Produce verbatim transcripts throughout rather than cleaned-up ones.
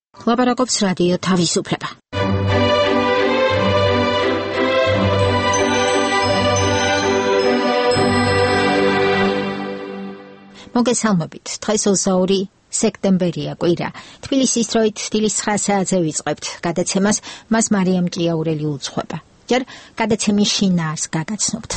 ლაპარაკობს რადიო თავისუფლება. მოგესალმებით, დღეს ოცდაორი სექტემბერია კვირა. თბილისის დროით დილის ცხრა საათზე ვიწყებთ გადაცემას, მას მარიამ ჭიაურელი უძღვება. ჯერ გადაცემის შინაარს გაგაცნობთ.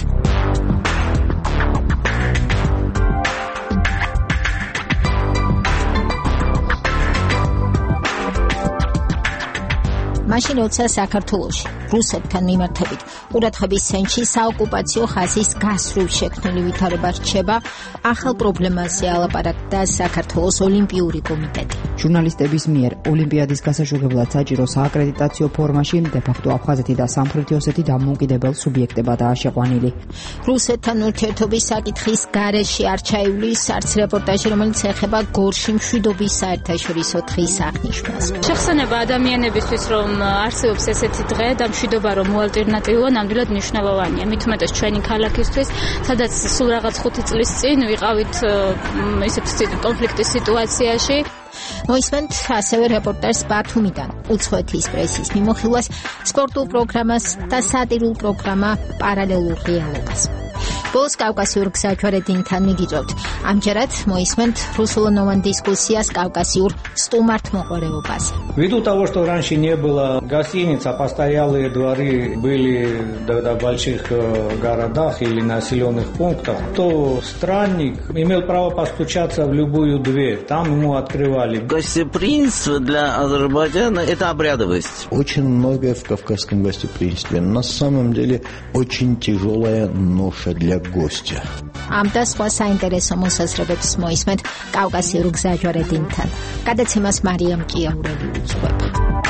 მაშინ როცა საქართველოში რუსეთთან მიმართებით ყურადღების ცენტრში საოკუპაციო ხაზის გასრულ შექმნილი ვითარება რჩება, ახალ პრობლემაზე ალაპარაკდა საქართველოს ოლიმპიური კომიტეტი. ჟურნალისტების მიერ ოლიმპიადის გასაშუქებლად საჭირო სააკრედიტაციო ფორმაში დე-ფაქტო აფხაზეთი და სამხრეთი ოსეთი დამოუკიდებელ სუბიექტებადაა შეყვანილი. რუსეთთან ურთიერთობის საკითხის გარეშე არჩეული არც რეპორტაჟი, რომელიც ეხება გორში მშვიდობის საერთაშორისო დღის აღნიშვნას. შეხსენება ადამიანებისთვის, რომ არსებობს ესეთი დღე და მშვიდობა რომ უალტერნატივოა, ნამდვილად მნიშვნელოვანია. მით უმეტეს ჩვენი ქალაქისთვის, სადაც სულ რაღაც ხუთი წლის წინ ვიყავით ისეთი კონფლიქტის სიტუაციაში. მოისმენთ ასევე რეპორტაჟს ბათუმიდან, უცხოეთის პრესის მიმოხილვას, სპორტულ პროგრამას და სატირულ პროგრამა პარალელურ რეალობას. ბოლოს კავკასიურ გზაჯვარედინთან მიგიწევთ. ამჯერად მოისმენთ русулонოვან дискуссиას кавказиур стумарт-моყარეობაზე. Ввиду того, что раньше не было гостиниц, а постоялые дворы были в больших городах или населенных пунктах, то странник имел право постучаться в любую дверь. Там ему открывали. Гостеприимство для Азербайджана – это обрядовость. Очень многое в кавказском гостеприимстве. На самом деле очень тяжелая ноша для гостя. ამ და სხვა საინტერესო მოსაზრებებს მოისმენთ კავკასიურ გზაჯვარედინთან. გადაცემას მარიამ ჭიაურელი უძღვება.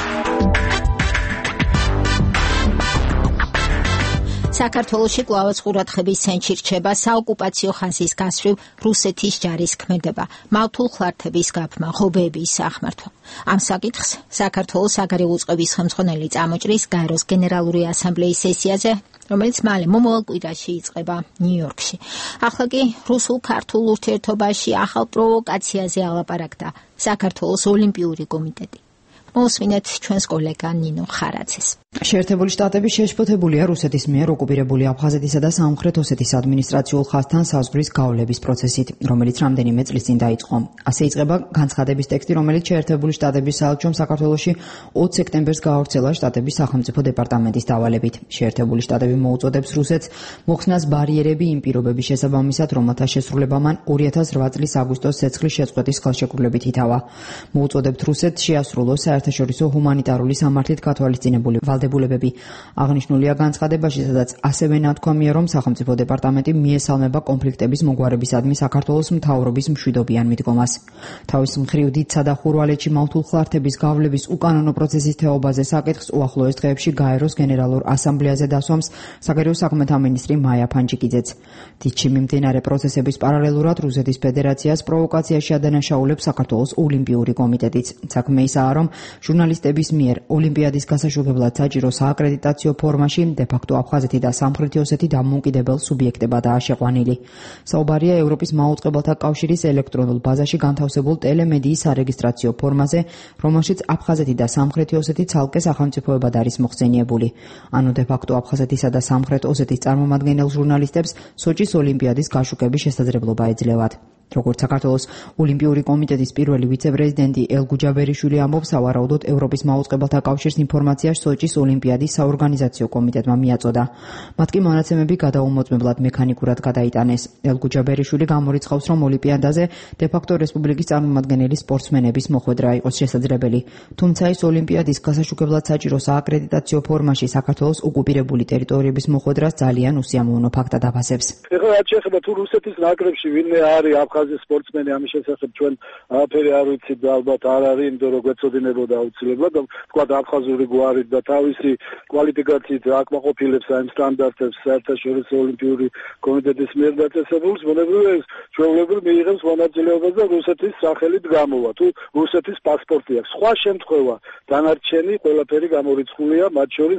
საქართველოში კვლავაც ყურადღების ცენტრში რჩება საოკუპაციო ხაზის გასრევ რუსეთის ჯარის ქმედება, მავთულ ხლართების გაფმა, ღობეების სახმართვა. ამ საკითხს საქართველოს საგარეო უწყების ხელმძღვანელი წამოჭრის გაეროს გენერალური ასამბლეის სესიაზე, რომელიც მალე მომავალ კვირაში იწყება ნიუ-იორკში. ახლა კი რუსულ-ქართულ ურთიერთობაში ახალ პროვოკაციაზე ალაპარაკდა საქართველოს ოლიმპიური კომიტეტი. მოსმინეთ ჩვენს კოლეგა ნინო ხარაძეს. შეერთებული შტატები შეშფოთებულია რუსეთის მიერ ოკუპირებული აფხაზეთისა და სამხრეთ ოსეთის ადმინისტრაციულ ხაზთან საზღვრის გავლების პროცესით, რომელიც რამდენიმე წლის წინ დაიწყო. ასე იწყება განცხადების ტექსტი, რომელიც შეერთებული შტატების საელჩომ საქართველოში ოცი სექტემბერს გაავრცელა შტატების სახელმწიფო დეპარტამენტის დავალებით. შეერთებული შტატები მოუწოდებს რუსეთს მოხსნას ბარიერები იმ პირობების შესაბამისად, რომელთა შესრულება მან ორი ათას რვა წლის აგვისტოს ცეცხლის შეწყვეტის ხელშეკრულებით ითავა. მოუწოდებთ რუსეთს შეასრულოს საერთაშორისო ჰუმანიტარული სამართლით გათვალისწინებული ვალდებულებები. აღნიშნულია განცხადებაში, სადაც ასევე ნათქვამია, რომ სახელმწიფო დეპარტამენტი მიესალმება კონფლიქტების მოგვარებისადმი საქართველოს მთავრობის მშვიდობიან მიდგომას. თავის მხრივ დიდსა და ხურვალეთში მავთულ ხლართების გავლების უკანონო პროცესის თეობაზე საკითხს უახლოეს დღეებში გაეროს გენერალურ ასამბლეაზე დასვამს საგარეო საქმეთა მინისტრი მაია ფანჯიკიძეც. დიდში მიმდინარე პროცესების პარალელურად რუსეთის ფედერაციას პროვოკაციაში ადანაშაულებს საქართველოს ოლიმპიური კომიტეტიც. საქმე ისაა, რომ ჟურნალისტების მიერ ოლიმპიადის გასაშუქებლად საჭირო სააკრედიტაციო ფორმაში დე-ფაქტო აფხაზეთი და სამხრეთი ოსეთი დამოუკიდებელ სუბიექტებადაა შეყვანილი. საუბარია ევროპის მაუწყებელთა კავშირის ელექტრონულ ბაზაში განთავსებულ ტელემედიის სარეგისტრაციო ფორმაზე, რომელშიც აფხაზეთი და სამხრეთი ოსეთი ცალკე სახელმწიფოებად არის მოხსენიებული. ანუ დე-ფაქტო აფხაზეთისა და სამხრეთ ოსეთის წარმომადგენელ ჟურნალისტებს სოჭის ოლიმპიადის გაშუქების შესაძლებლობა ეძლევათ. როგორც საქართველოს ოლიმპიური კომიტეტის პირველი ვიცე-პრეზიდენტი ელგუჯაბერიშვილი ამბობს, სავარაუდოდ ევროპის მაუწყებელთა კავშირის ინფორმაცია სოჭის ოლიმპიადის საორგანიზაციო კომიტეტმა მიაწოდა. მათ კი მონაცემები გადაუმოწმებლად მექანიკურად გადაიტანეს. ელგუჯაბერიშვილი გამორიცხავს, რომ ოლიმპიადაზე დე-ფაქტო რესპუბლიკის წარმომადგენელი სპორტსმენების მოხვედრა იყოს შესაძლებელი. თუმცა ის ოლიმპიადის გასაშუქებლად საჭირო სააკრედიტაციო ფორმაში საქართველოს ოკუპირებული ტერიტორიების მოხვედრას ძალიან უსიამოვნო ფაქტად აფასებს. ეხლა რაც შეეხება თუ რუსეთის ნაკრებში ვინმე არის აფხაზის სპორტსმენი, ამის შესახებ ჩვენ არაფერი არ ვიცით და ალბათ არ არის, იმიტომ რომ გვეცოდინებოდა აუცილებლად, თქვა აფხაზური გვარი და თავისი კვალიფიკაციით აკმაყოფილებს ამ სტანდარტებს საერთაშორისო ოლიმპიური კომიტეტის მიერ დაწესებულს, მონებრივია ეს ჩვეულებრივ მიიღებს მონაწილეობას და რუსეთის სახელით გამოვა, თუ რუსეთის პასპორტი აქვს. სხვა შემთხვევა დანარჩენი ყველაფერი გამორიცხულია, მათ შორის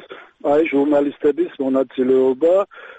აი ჟურნალისტების მონაწილეობა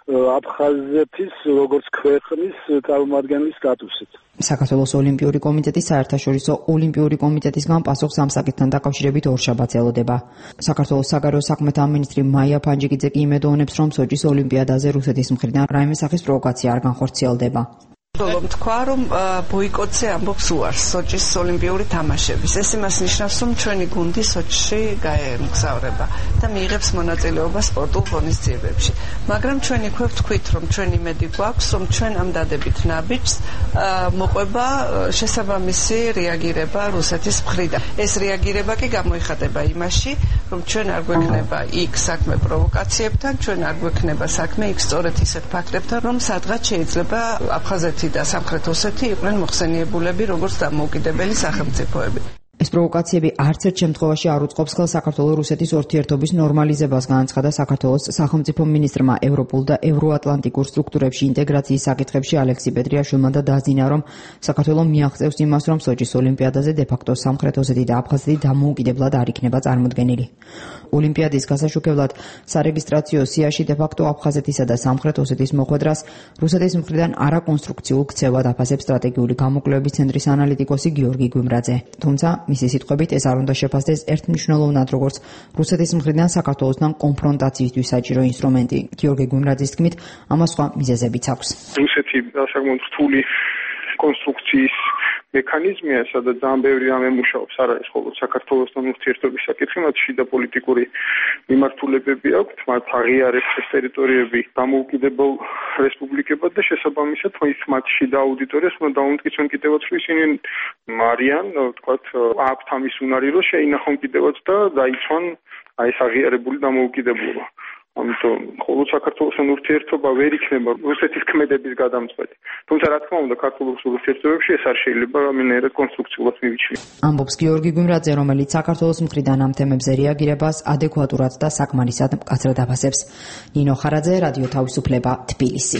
აფხაზეთის როგორც ქვეყნის წარმომადგენლის სტატუსით. საქართველოს ოლიმპიური კომიტეტის საერთაშორისო ოლიმპიური კომიტეტისგან პასუხს ამ საკითხთან დაკავშირებით ორშაბათს ელოდება. საქართველოს საგარეო საქმეთა მინისტრი მაია ფანჯიკიძე კი იმედოვნებს, რომ სოჭის ოლიმპიადაზე რუსეთის მხრიდან რაიმე სახის პროვოკაცია არ განხორციელდება. რომ თქვა, რომ ბოიკოტზე ამბობს უარს სოჭის ოლიმპიური თამაშების. ეს იმას ნიშნავს, რომ ჩვენი გუნდი სოჭში გაემგზავრება და მიიღებს მონაწილეობა სპორტულ ღონისძიებებში. მაგრამ ჩვენი ქვევ თქვით, რომ ჩვენი იმედი გვაქვს, რომ ჩვენ ამ დადებით ნაბიჯს მოყვება შესაბამისი რეაგირება რუსეთის მხრიდან. ეს რეაგირება კი გამოიხატება იმაში, რომ ჩვენ არ გვექნება იქ საქმე პროვოკაციებთან, ჩვენ არ გვექნება საქმე იქ სწორედ ისეთ ფაქტორებთან, რომ სადღაც შეიძლება აფხაზეთი და სამხრეთ ოსეთი იყვნენ მოხსენიებულები როგორც დამოუკიდებელი სახელმწიფოები. ეს პროვოკაციები არც ერთ შემთხვევაში არ უწყობს ხელს საქართველო-რუსეთის ურთიერთობის ნორმალიზებას, განაცხადა საქართველოს სახელმწიფო მინისტრმა ევროპულ და ევროატლანტიკურ სტრუქტურებში ინტეგრაციის საკითხებში ალექსი პეტრიაშვილმა და დაძინა, რომ საქართველო მიაღწევს იმას, რომ სოჭის ოლიმპიადაზე დე-ფაქტო სამხრეთ ოსეთი და აფხაზეთი დამოუკიდებლად არ იქნება წარმოდგენილი. ოლიმპიადის გასაშუქებლად სარეგისტრაციო სიაში დე-ფაქტო აფხაზეთისა და სამხრეთ ოსეთის მოხვედრას რუსეთის მხრიდან არაკონსტრუქციულ ქცევად აფასებს სტრატეგიული გამოკვლევების ცენტრის ანალიტიკოსი გიორგი გვიმრაძე. თუმცა მისი სიტყვებით ეს არ უნდა შეფასდეს ერთმნიშვნელოვნად როგორც რუსეთის მხრიდან საქართველოსთან კონფრონტაციისთვის საჭირო ინსტრუმენტი. გიორგი გვიმრაძის თქმით, ამას სხვა მიზეზებიც აქვს. რუსეთი საკმაოდ რთული კონსტრუქციის მექანიზმია, სადაც ძალიან ბევრი რამ ემუშაობს, არ არის მხოლოდ საქართველოსთან ურთიერთობის საკითხი, მათ შიდა პოლიტიკური მიმართულებები აქვთ, მათ აღიარებს ეს ტერიტორიები დამოუკიდებელ რესპუბლიკებად და შესაბამისად მათ შიდა აუდიტორიას უნდა დაუმტკიცონ კიდევაც, რომ ისინი მარიან, ვთქვათ, აქვთ ამის უნარი, რომ შეინახონ კიდევაც და დაიცვან აი ეს აღიარებული დამოუკიდებლობა. ამიტომ მხოლოდ საქართველოსთან ურთიერთობა ვერ იქნება რუსეთის ქმედების გადამწყვეტი. თუმცა რა თქმა უნდა, ქართულ-რუსულ ურთიერთობებში ეს არ შეიძლება რამენერად კონსტრუქციულად მივიჩნიოთ. ამბობს გიორგი გვიმრაძე, რომელიც საქართველოს მხრიდან ამ თემებზე რეაგირებას ადეკვატურად და საკმარისად მკაცრად აფასებს. ნინო ხარაძე, რადიო თავისუფლება, თბილისი.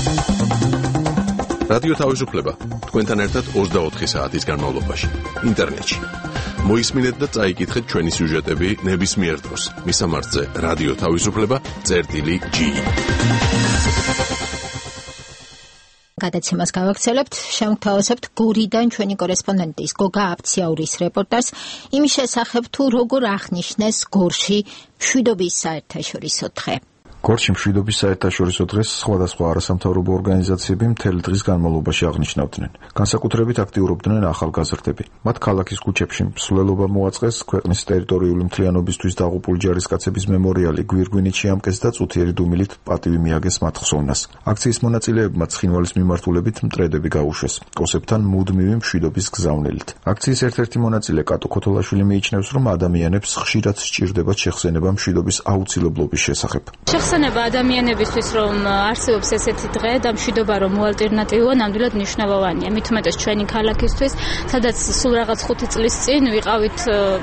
რადიო თავისუფლება თქვენთან ერთად ოცდაოთხი საათის განმავლობაში ინტერნეტში. მოისმინეთ და წაიკითხეთ ჩვენი სიუჟეტები ნებისმიერ დროს. მისამართზე რადიო თავისუფლება წერტილი ჯი. გადაცემას გავაგრძელებთ, შემოგთავაზებთ გორიდან ჩვენი კორესპონდენტის გოგა აფციაურის რეპორტაჟს იმის შესახებ, თუ როგორ აღნიშნეს გორში მშვიდობის საერთაშორისო დღე. გორში მშვიდობის საერთაშორისო დღეს სხვადასხვა არასამთავრობო ორგანიზაციები მთელი დღის განმავლობაში აღნიშნავდნენ. განსაკუთრებით აქტიურობდნენ ახალგაზრდები. მათ ქალაქის ქუჩებში მსვლელობა მოაწყეს, ქვეყნის ტერიტორიული მთლიანობისთვის დაღუპული ჯარისკაცების მემორიალი გვირგვინით შეამკეს და წუთიერი დუმილით პატივი მიაგეს მათ ხსოვნას. აქციის მონაწილეებმა ცხინვალის მიმართულებით მტრედები გაუშვეს, კოსებთან მუდმივი მშვიდობის გზავნილით. აქციის ერთ-ერთი მონაწილე კატო ქოთოლაშვილი მიიჩნევს, რომ ადამიანებს ხშირად სჭირდებათ შეხსენება მშვიდობის აუცილებლობის შესახებ. შეხსენება ადამიანებისთვის, რომ არსებობს ესეთი დღე და მშვიდობა რომ უალტერნატივოა, ნამდვილად მნიშვნელოვანია. მით უმეტეს ჩვენი ქალაქისთვის, სადაც სულ რაღაც ხუთი წლის წინ ვიყავით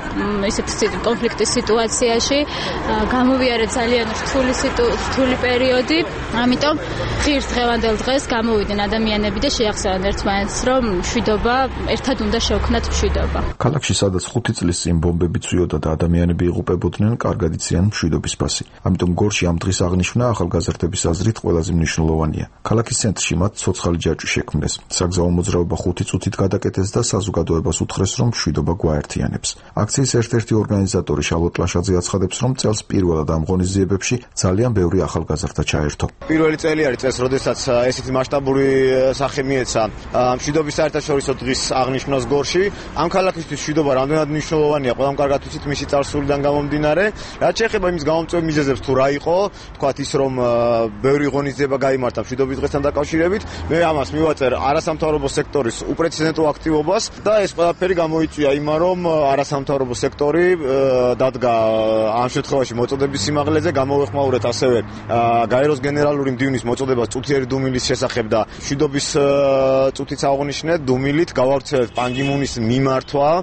ისეთი კონფლიქტის სიტუაციაში, გამოვიარე ძალიან რთული რთული პერიოდი, ამიტომ ღირს დღევანდელ დღეს გამოვიდნენ ადამიანები და შეახსენαν ერთმანეთს, რომ მშვიდობა, ერთად უნდა შევქმნათ მშვიდობა. ქალაქში, სადაც ხუთი წლის წინ ბომბები წვიოდა და ადამიანები იღუპებოდნენ, კარგად იციან მშვიდობის ფასი. ამიტომ გორში ამ დღის აღნიშვნა ახალგაზრდების აზრით ყველაზე მნიშვნელოვანია. ქალაქის ცენტრში მათ ცოცხალი ჯაჭვი შექმნეს. საგზაო მოძრაობა ხუთი წუთით გადაკეტეს და საზოგადოებას უთხრეს, რომ მშვიდობა გვაერთიანებს. აქციის ერთ-ერთი ორგანიზატორი შალვა ტლაშაძე აცხადებს, რომ წელს პირველად ამ ღონისძიებებში ძალიან ბევრი ახალგაზრდა ჩაერთო. პირველი წელი არის წელს, როდესაც ესეთი მასშტაბური სახე მიეცა მშვიდობის საერთაშორისო დღის აღნიშვნას გორში. ამ ქალაქისთვის მშვიდობა რამდენად მნიშვნელოვანია, ყველამ კარგად ვიცით მისი წარსულიდან გამომდინარე. რაც შეეხება იმის გამომწვევ მიზეზებს, თუ რა იყო, თქვათ ის, რომ ბევრი ღონისძიება გაიმართა მშვიდობის დღესთან დაკავშირებით, მე ამას მივაწერ არასამთავრობო სექტორის უპრეცედენტო აქტივობას და ეს ყველაფერი გამოიწვია იმან, რომ არასამთავრობო სექტორი დადგა ამ შემთხვევაში მოწოდების სიმაღლეზე, გამოვეხმაურეთ ასევე გაეროს გენერალური მდივნის მოწოდებას წუთიერი დუმილის შესახებ და მშვიდობის წუთიც აღნიშნეთ, დუმილით გავავრცელეთ პანგიმუნის მიმართვა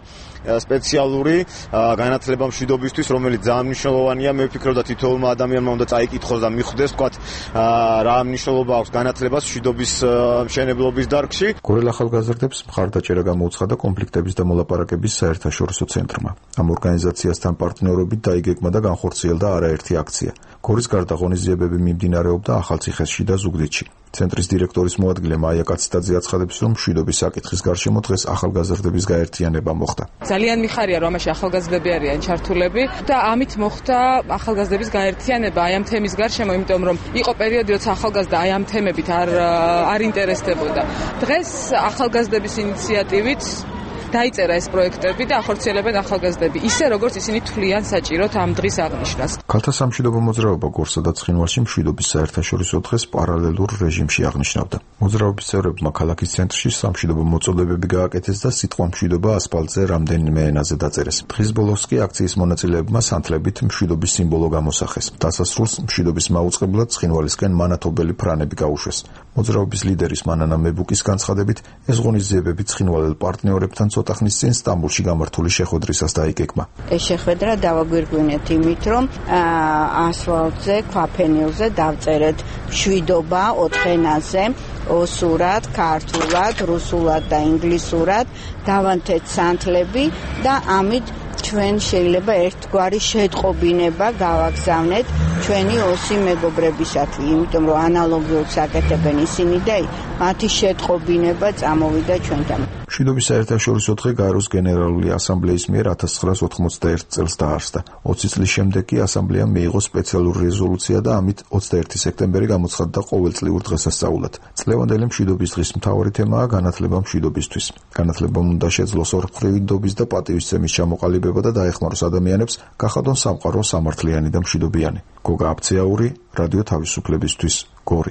სპეციალური განათლება მშვიდობისთვის, რომელიც ძალიან მნიშვნელოვანია. მე ვფიქრობ და თითოეულმა ადამიანმა უნდა წაიკითხოს და მიხვდეს, თქვათ, რა მნიშვნელობა აქვს განათლებას მშვიდობის მშენებლობის დარგში. გორელ ახალგაზრდებს მხარდაჭერა გამოუცხადა კონფლიქტების და მოლაპარაკების საერთაშორისო ცენტრმა. ამ ორგანიზაციასთან პარტნიორობით დაიგეგმა და განხორციელდა არაერთი აქცია. გორის გარდა ღონისძიებები მიმდინარეობდა ახალციხესში და ზუგდიდში. ცენტრის დირექტორის მოადგილე მაია კაციტაძე აცხადებს, რომ მშვიდობის საკითხის გარშემო დღეს ახალგაზრდების გაერთიანება მოხდა. ძალიან მიხარია, რომ ამაში ახალგაზრდები არიან ჩართულები და ამით მოხდა ახალგაზრდების გაერთიანება აი ამ თემის გარშემო, იმიტომ რომ იყო პერიოდი, როცა ახალგაზრდა აი ამ თემებით არ არ ინტერესდებოდა. დღეს ახალგაზრდების ინიციატივით დაიწერა ეს პროექტები და ახორციელებენ ახალგაზრდები, ისე როგორც ისინი თვლიან საჭიროთ ამ დღის აღნიშვნას. ქალთა სამშვიდობო მოძრაობა გორსა და ცხინვალში მშვიდობის საერთაშორისო დღეს პარალელურ რეჟიმში აღნიშნავდა. მოძრაობის წევრებმა ქალაქის ცენტრში სამშვიდობო მოწოდებები გააკეთეს და სიტყვა მშვიდობა ასფალტზე რამდენიმე ენაზე დაწერეს. დღის ბოლოს კი აქციის მონაწილეებმა სანთლებით მშვიდობის სიმბოლო გამოსახეს. დასასრულს მშვიდობის მაუწყებლად ცხინვალისკენ მანათობელი ფრანები გაუშვეს. მოძრაობის ლიდერის მანანა მებუკის განცხადებით, ეს ღონისძიებები ცხინვალელ პარტნიორებთან ცოტა ხნის წინ სტამბოლში გამართული შეხვედრისას დაიგეგმა. ეს შეხვედრა დავაგვირგვინეთ იმით, რომ ასფალტზე, ქვაფენილზე დავწერეთ მშვიდობა ოთხ ენაზე, ოსურად, ქართულად, რუსულად და ინგლისურად, დავანთეთ სანთლები და ამით ჩვენ შეიძლება ერთგვარი შეტყობინება გავაგზავნეთ ჩვენი ოსი მეგობრებისათვის, იმიტომ რომ ანალოგიურს აკეთებენ ისინი და მათი შეტყობინება წამოვიდა ჩვენთან. მშვიდობის საერთაშორისო დღე გაეროს გენერალური ასამბლეის მიერ ათას ცხრაას ოთხმოცდაერთი წელს დაარსდა. ოცი წლის შემდეგ კი ასამბლეამ მიიღო სპეციალური რეზოლუცია და ამით ოცდაერთი სექტემბერი გამოცხადდა ყოველწლიურ დღესასწაულად. წლევანდელი მშვიდობის დღის მთავარი თემაა განათლება მშვიდობისთვის. განათლებამ უნდა შეძლოს ორმხრივიდობის და პატივისცემის ჩამოყალიბება და დაეხმაროს ადამიანებს გახადონ სამყარო სამართლიანი და მშვიდობიანი. გოგა აფცეაური, რადიო თავისუფლებისთვის, გორი.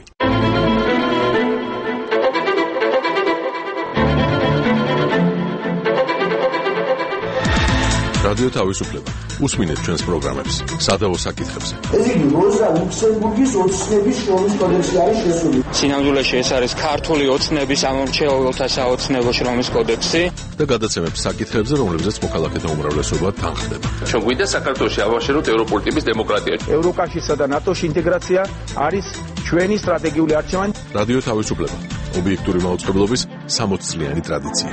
რადიო თავისუფლება. უსმინეთ ჩვენს პროგრამებს სადავო საკითხებზე. ეს იგი როზა ლუქსემბურგის ოცნების შრომის კოდექსი არის შესული. სინამდვილეში ეს არის ქართული ოცნების ამომრჩეველთა საოცნებო შრომის კოდექსი და გადაცემებს საკითხებზე, რომლებზეც მოქალაქეთა უმრავლესობა თანხდება. ჩვენ გვინდა საქართველოში ავაშეროთ ევროპული ტიპის დემოკრატია. ევროკავშირსა და ნატოს ინტეგრაცია არის ჩვენი სტრატეგიული არჩევანი. რადიო თავისუფლება. ობიექტური მაუწყებლობის სამოც წლიანი ტრადიცია.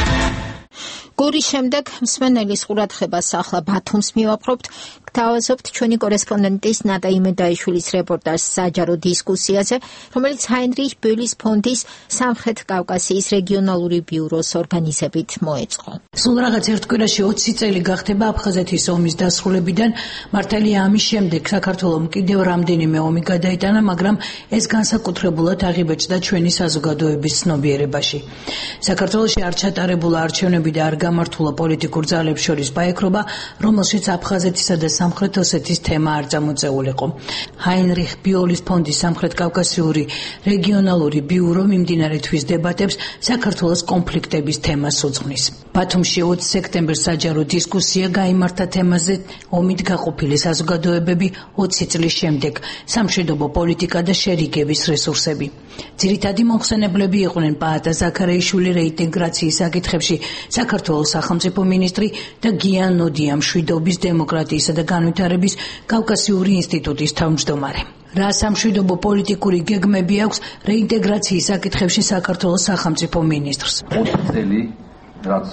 გორის შემდეგ მსმენელის ყურადღებას ახლა ბათუმს მივაპყრობთ. გთავაზობთ ჩვენი კორესპონდენტის ნატა იმედაიშვილის რეპორტაჟს საჯარო დისკუსიაზე, რომელიც ჰაინრიხ ბოლის ფონდის სამხრეთ კავკასიის რეგიონალური ბიუროს ორგანიზებით მოეწყო. სულ რაღაც ერთ კვირაში ოცი წელი გახდება აფხაზეთის ომის დასრულებიდან. მართალია ამის შემდეგ საქართველომ კიდევ რამდენიმე ომი გადაიტანა, მაგრამ ეს განსაკუთრებულად აღიბეჭდა ჩვენი საზოგადოების ცნობიერებაში. საქართველოში არ ჩატარებულა არჩევნები და არ გამართულა პოლიტიკურ ძალებს შორის ბაიქრობა, რომელშიც აფხაზეთისა და სამხრეთ ოსეთის თემა არ წამოწეულიყო. ჰაინრიხ ბოლის ფონდის სამხრეთ კავკასიური რეგიონალური ბიურო მიმდინარე თვის დებატებს საქართველოს კონფლიქტების თემას უძღვნის. ბათუმში ოცი სექტემბერს საჯარო დისკუსია გაიმართა თემაზე ომით გაყოფილი საზოგადოებები ოცი წლის შემდეგ, სამშვიდობო პოლიტიკა და შერიგების რესურსები. ძირითადი მომხსენებლები იყვნენ პაატა ზაქარაიშვილი რეინტეგრაციის საკითხებში საქართველოს სახელმწიფო მინისტრი და გია ნოდია მშვიდობის, დემოკრატიისა და განვითარების კავკასიური ინსტიტუტის თავმჯდომარე. რა სამშვიდობო პოლიტიკური გეგმები აქვს რეინტეგრაციის საკითხებში საქართველოს სახელმწიფო მინისტრს? ოცი წელი რაც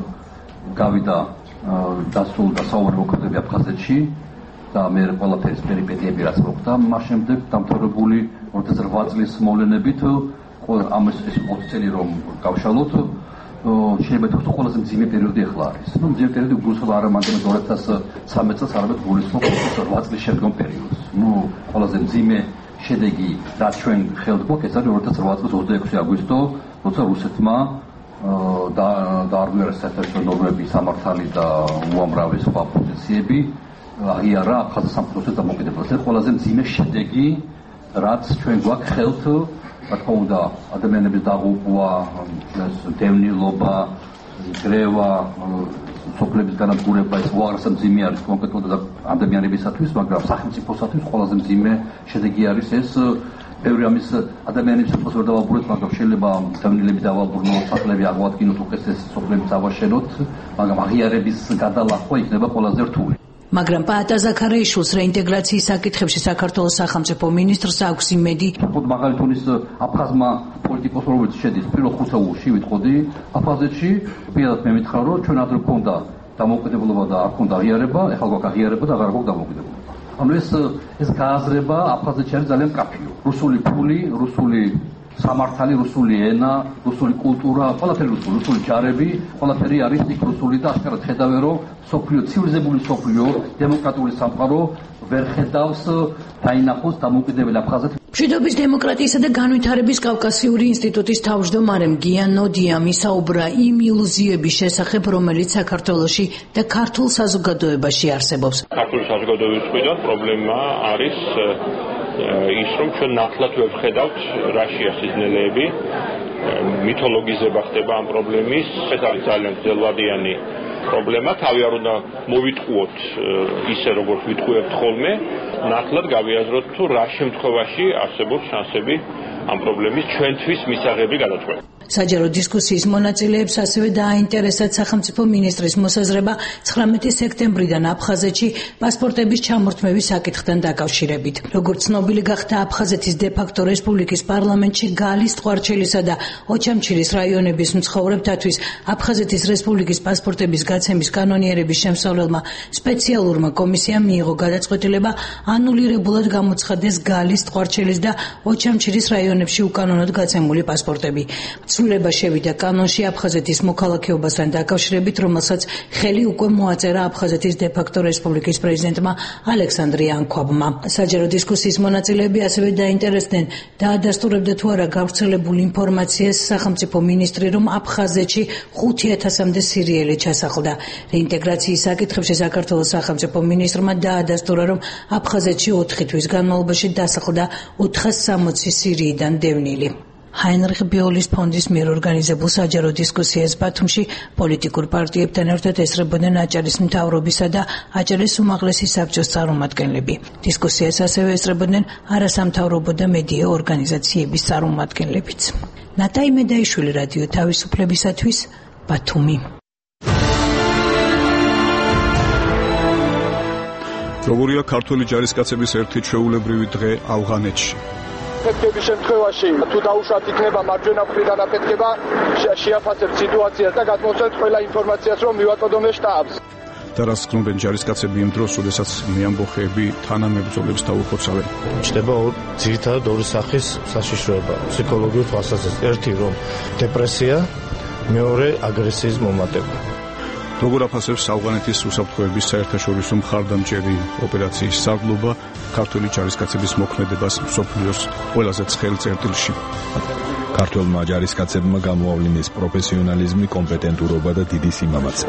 გავიდა დასრულდა საომარი მოქმედებები აფხაზეთში და მე ყველაფერის პერიპეტიები რაც მოხდა, მას შემდეგ დამთავრებული ოცდაოთხ წლის მოვლენებით ამ ეს ოცი წელი რომ გავშალოთ, შეიძლება თქვა ყველაზე მძიმე პერიოდი ახლა არის. ნუ მძიმე პერიოდი გულისხმობს არა მანდ ორ ათას ცხრამეტ წელს, არამედ გულისხმობს ოცდაოთხ წლის შემდგომ პერიოდს. ნუ ყველაზე მძიმე შედეგი რაც ჩვენ ხელთ გვაქვს, ეს არის ორ ათას ოთხ წლის ოცდაექვსი აგვისტო, როცა რუსეთმა და დაარღვიარა საერთაშორისო ნორმები, სამართალი და უამრავი სხვა პოზიციები აღიარა აფხაზეთის სამხედრო დამოუკიდებლობას. ეს ყველაზე მძიმე შედეგი, რაც ჩვენ გვაქვს ხელთ. რა თქმა უნდა, ადამიანების დაღუპვა, დევნილობა, გრევა, სოფლების განადგურება, ეს უარასა მძიმე არის კონკრეტულად ადამიანებისათვის, მაგრამ სახელმწიფოსათვის ყველაზე მძიმე შედეგი არის ეს ბევრი ამის ადამიანებს უცხოს ვერ დავაბრუნოთ, მაგრამ შეიძლება დევნილები დავაბრუნოთ, სახლები აღვადგინოთ, უხეშეს სოფლები დავაშენოთ, მაგრამ აღიარების გადალახვა იქნება ყველაზე რთული. მაგრამ პაატა ზაქარიაშვილს რეინტეგრაციის საკითხებში საქართველოს სახელმწიფო მინისტრს აქვს იმედი. ხოთ მაგალითად თუნის აფხაზმა პოლიტიკოს რომელიც შედის პირველ ხუთეულში ვიტყოდი აფხაზეთში, პირადად მე მითხრა რომ ჩვენ ადრე გქონდა დამოუკიდებლობა და არ გქონდა აღიარება, ეხლა გვაქვს აღიარება და აღარ გვაქვს დამოუკიდებლობა. ანუ ეს ეს გააზრება აფხაზეთში არის ძალიან მკაფიო. რუსული ფული, რუსული სამართალი, რუსული ენა, რუსული კულტურა, ყველაფერი რუსული, რუსული ჯარები, ყველაფერი არის იქ რუსული და აღკარად ხედავენ რომ სოფლიო ცივილიზებული სოფლიო, დემოკრატიული სამყარო ვერ ხედავს დაინახოს დამოუკიდებელი აფხაზეთი. მშვიდობის დემოკრატიისა და განვითარების კავკასიური ინსტიტუტის თავმჯდომარემ გიან ნოდიამ ისაუბრა იმ ილუზიების შესახებ, რომელიც საქართველოში და ქართულ საზოგადოებაში არსებობს. ქართული საზოგადოების მხრიდან პრობლემა არის ის, რომ ჩვენ ნათლად ვერ ვხედავთ რა შეასიზნელეები, მითოლოგიზება ხდება ამ პრობლემის, ეს არის ძალიან ძელვადიანი პრობლემა, თავი არ უნდა მოვიტყუოთ ისე როგორც ვიტყუებთ ხოლმე, ნათლად გავიაზროთ თუ რა შემთხვევაში არსებობს შანსები ამ პრობლემის ჩვენთვის მისაღები გადაწყვეტა. საჯარო დისკუსიის მონაწილეებს ასევე დააინტერესათ სახელმწიფო მინისტრის მოსაზრება ცხრამეტი სექტემბრიდან აფხაზეთში პასპორტების ჩამორთმევის საკითხთან დაკავშირებით. როგორც ცნობილი გახდა, აფხაზეთის დე-ფაქტო რესპუბლიკის პარლამენტში გალის, ტყვარჩელისა და ოჩამჩირის რაიონების მცხოვრებთათვის აფხაზეთის რესპუბლიკის პასპორტების გაცემის კანონიერების შემსწავლელმა სპეციალურმა კომისიამ მიიღო გადაწყვეტილება ანულირებულად გამოცხადდეს გალის, ტყვარჩელის და ოჩამჩირის რაიონებში უკანონოდ გაცემული პასპორტები. ცვლილება შევიდა კანონში აფხაზეთის მოქალაქეობასთან დაკავშირებით, რომელსაც ხელი უკვე მოაწერა აფხაზეთის დე-ფაქტო რესპუბლიკის პრეზიდენტმა ალექსანდრე ანქვაბმა. საჯარო დისკუსიის მონაწილეები ასევე დაინტერესდნენ, დაადასტურებდა თუ არა გავრცელებული ინფორმაციას სახელმწიფო მინისტრი, რომ აფხაზეთში ხუთი ათასამდე სირიელი ჩასახლდა. რეინტეგრაციის საკითხებში საქართველოს სახელმწიფო მინისტრმა დაადასტურა, რომ აფხაზეთში ოთხი თვის განმავლობაში დასახლდა ოთხას სამოცი სირიიდან დევნილი. ჰაინრიხ ბიოლის ფონდის მიერ ორგანიზებულ საჯარო დისკუსიას ბათუმში პოლიტიკურ პარტიებთან ერთად ესწრებოდნენ აჭარის მთავრობისა და აჭარის უმაღლესი საბჭოს წარმომადგენლები. დისკუსიას ასევე ესწრებოდნენ არასამთავრობო და მედია ორგანიზაციების წარმომადგენლებიც. ნატაი მედაიშვილი, რადიო თავისუფლებისათვის, ბათუმი. როგორია ქართული ჯარისკაცების ერთი ჩვეულებრივი დღე ავღანეთში? ფეთქების შემთხვევაში თუ დაუშვათ იქნება მარჯვენა მხრიდან აფეთქება, შეაფასებთ სიტუაციას და გადმოსცემთ ყველა ინფორმაციას, რომ მივაწოდოთ შტაბს. და რას გნობენ ჯარისკაცები იმ დროს, როდესაც მეამბოხეები თანამებრძოლებს დაუხოცავენ? ჩნდება ძირითადად ორი სახის საშიშროება ფსიქოლოგიურ თვალსაზრისით. ერთი რომ დეპრესია, მეორე აგრესიის მომატება. როგორ აფასებს ავღანეთის უსაფრთხოების საერთაშორისო მხარდამჭერი ოპერაციის სარდლობა ქართული ჯარისკაცების მოქმედებას მსოფლიოს ყველაზე ცხელ წერტილში? ქართულმა ჯარისკაცებმა გამოავლინეს პროფესიონალიზმი, კომპეტენტურობა და დიდი სიმამაცე.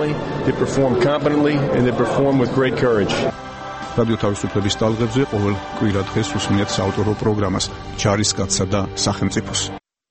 რადიო თავისუფლების ტალღებზე ყოველ კვირა დღეს უსმენთ საავტორო პროგრამას ჯარისკაცსა და სახელმწიფოს.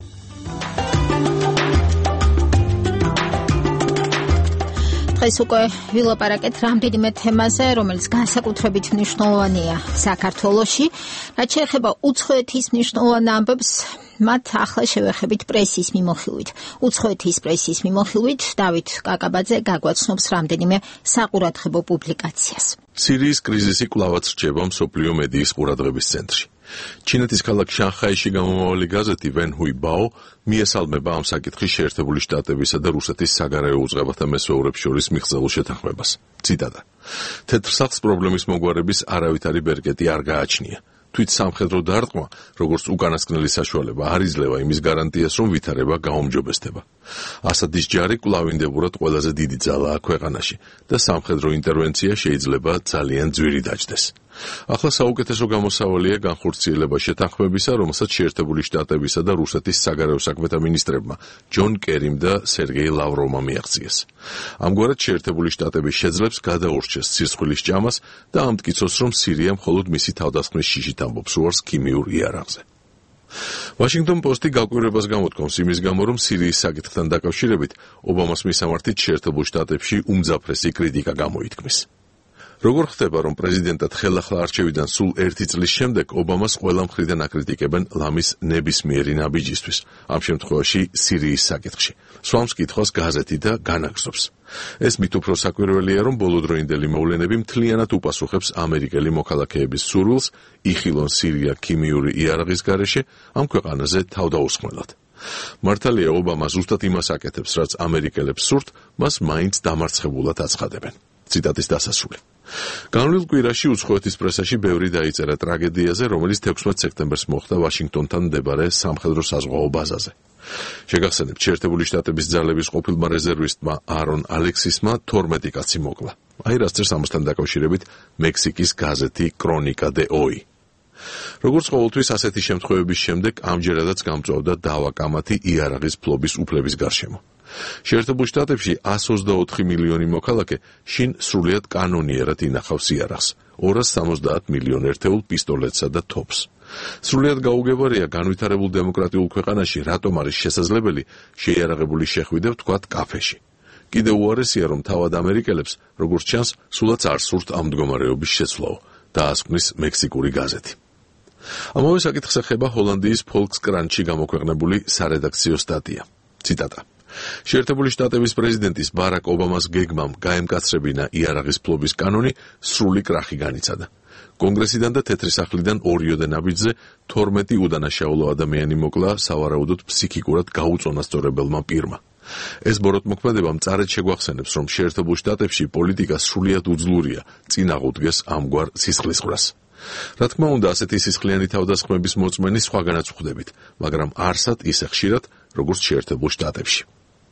დღეს უკვე ვილაპარაკეთ რამდენიმე თემაზე, რომელიც განსაკუთრებით მნიშვნელოვანია საქართველოში. რაც შეეხება უცხოეთის მნიშვნელოვან ამბებს, მათ ახლა შევეხებით პრესის მიმოხილვით. უცხოეთის პრესის მიმოხილვით დავით კაკაბაძე გაგვაცნობს რამდენიმე საყურადღებო პუბლიკაციას. სირიის კრიზისი კვლავაც რჩება მსოფლიო მედიის ყურადღების ცენტრში. ჩინეთის ქალაქ შანხაიში გამომავალი გაზეთი ვენჰუი ბაო მიესალმება ამ საკითხის შეერთებული შტატებისა და რუსეთის საგარეო უწყებათა მესვეურებს შორის მიღწეულ შეთანხმებას. ციტატა: თეთრ სახლს პრობლემის მოგვარების არავითარი ბერკეტი არ გააჩნია. თვით სამხედრო დარტყმა, როგორც უკანასკნელი საშუალება, არ იძლევა იმის გარანტიას, რომ ვითარება გაუმჯობესდება. ასადის ჯარი კვლავინდებურად ყველაზე დიდი ძალაა ქვეყანაში და სამხედრო ინტერვენცია შეიძლება ძალიან ძვირი დაჯდეს. ახლა საუკეთესო გამოსავალია განხორციელება შეთანხმებისა, რომელსაც შეერთებული შტატებისა და რუსეთის საგარეო საქმეთა მინისტრებმა ჯონ კერიმ და სერგეი ლავროვმა მიაღწიეს. ამგვარად შეერთებული შტატები შეძლებს გადაურჩეს ცირცხვილის ჭამას და ამტკიცოს, რომ სირია მხოლოდ მისი თავდასხმის შიშით ამბობს უარს ქიმიურ იარაღზე. ვაშინგტონ პოსტი გაკვირვებას გამოთქვამს იმის გამო, რომ სირიის საკითხთან დაკავშირებით ობამას მისამართით შეერთებულ შტატებში უმძაფრესი კრიტიკა გამოითქმის. როგორ ხდება, რომ პრეზიდენტად ხელახლა არჩევიდან სულ ერთი წლის შემდეგ ობამას ყველა მხრიდან აკრიტიკებენ ლამის ნებისმიერი ნაბიჯისთვის, ამ შემთხვევაში სირიის საკითხში. სვამს კითხვას გაზეთი და განაგზობს. ეს მით უფრო საკვირველია, რომ ბოლოდროინდელი მოვლენები მთლიანად უპასუხებს ამერიკელი მოქალაქეების სურვილს იხილონ სირია ქიმიური იარაღის გარეშე ამ ქვეყანაზე თავდაუსხმელად. მართალია, ობამა ზუსტად იმას აკეთებს, რაც ამერიკელებს სურთ, მას მაინც დამარცხებულად აცხადებენ. ციტატის დასასრული. განვლილ კვირაში უცხოეთის პრესაში ბევრი დაიწერა ტრაგედიაზე, რომელიც თექვსმეტ სექტემბერს მოხდა ვაშინგტონთან მდებარე სამხედრო საზღვაო ბაზაზე. შეგახსენებთ, შეერთებული შტატების ძალების ყოფილმა რეზერვისტმა არონ ალექსისმა თორმეტი კაცი მოკლა. აი რაც წერს ამასთან დაკავშირებით მექსიკის გაზეთი კრონიკა დე ოი. როგორც ყოველთვის ასეთი შემთხვევების შემდეგ ამჯერადაც გამწვავდა დავა კამათი იარაღის ფლობის უფლების გარშემო. შეერთებულ შტატებში εκατს ოცდაოთხი მილიონი მოქალაქე შინ სრულიად კანონიერად ინახავს იარაღს, ორას სამოცდაათ მილიონ ერთეულ პისტოლეტსა და თოფს. სრულიად გაუგებარია განვითარებულ დემოკრატიულ ქვეყანაში რატომ არის შესაძლებელი შეიარაღებული შეხვიდე ვთქვათ კაფეში. კიდევ უარესია, რომ თავად ამერიკელებს, როგორც ჩანს, სულაც არ სურთ ამ მდგომარეობის შეცვლაო, დაასკვნის მექსიკური გაზეთი. ამავე საკითხს ეხება ჰოლანდიის Volkskrantში გამოქვეყნებული სარედაქციო სტატია. ციტატა. შეერთებული შტატების პრეზიდენტის ბარაკ ობამას გეგმამ გაემკაცრებინა იარაღის ფლობის კანონი სრული კრახი განიცადა. კონგრესიდან და თეთრი სახლიდან ორიოდე ნაბიჯზე თორმეტი უდანაშაულო ადამიანი მოკლა სავარაუდოდ ფსიქიკურად გაუწონასწორებელმა პირმა. ეს ბოროტმოქმედება მწარედ შეგვახსენებს, რომ შეერთებულ შტატებში პოლიტიკა სრულიად უძლურია წინ აღუდგეს ამგვარ სისხლისღვრას. რა თქმა უნდა, ასეთი სისხლიანი თავდასხმების მოწმენი სხვაგანაც ვხვდებით, მაგრამ არსად ისე ხშირად, როგორც შეერთებულ შტატებში.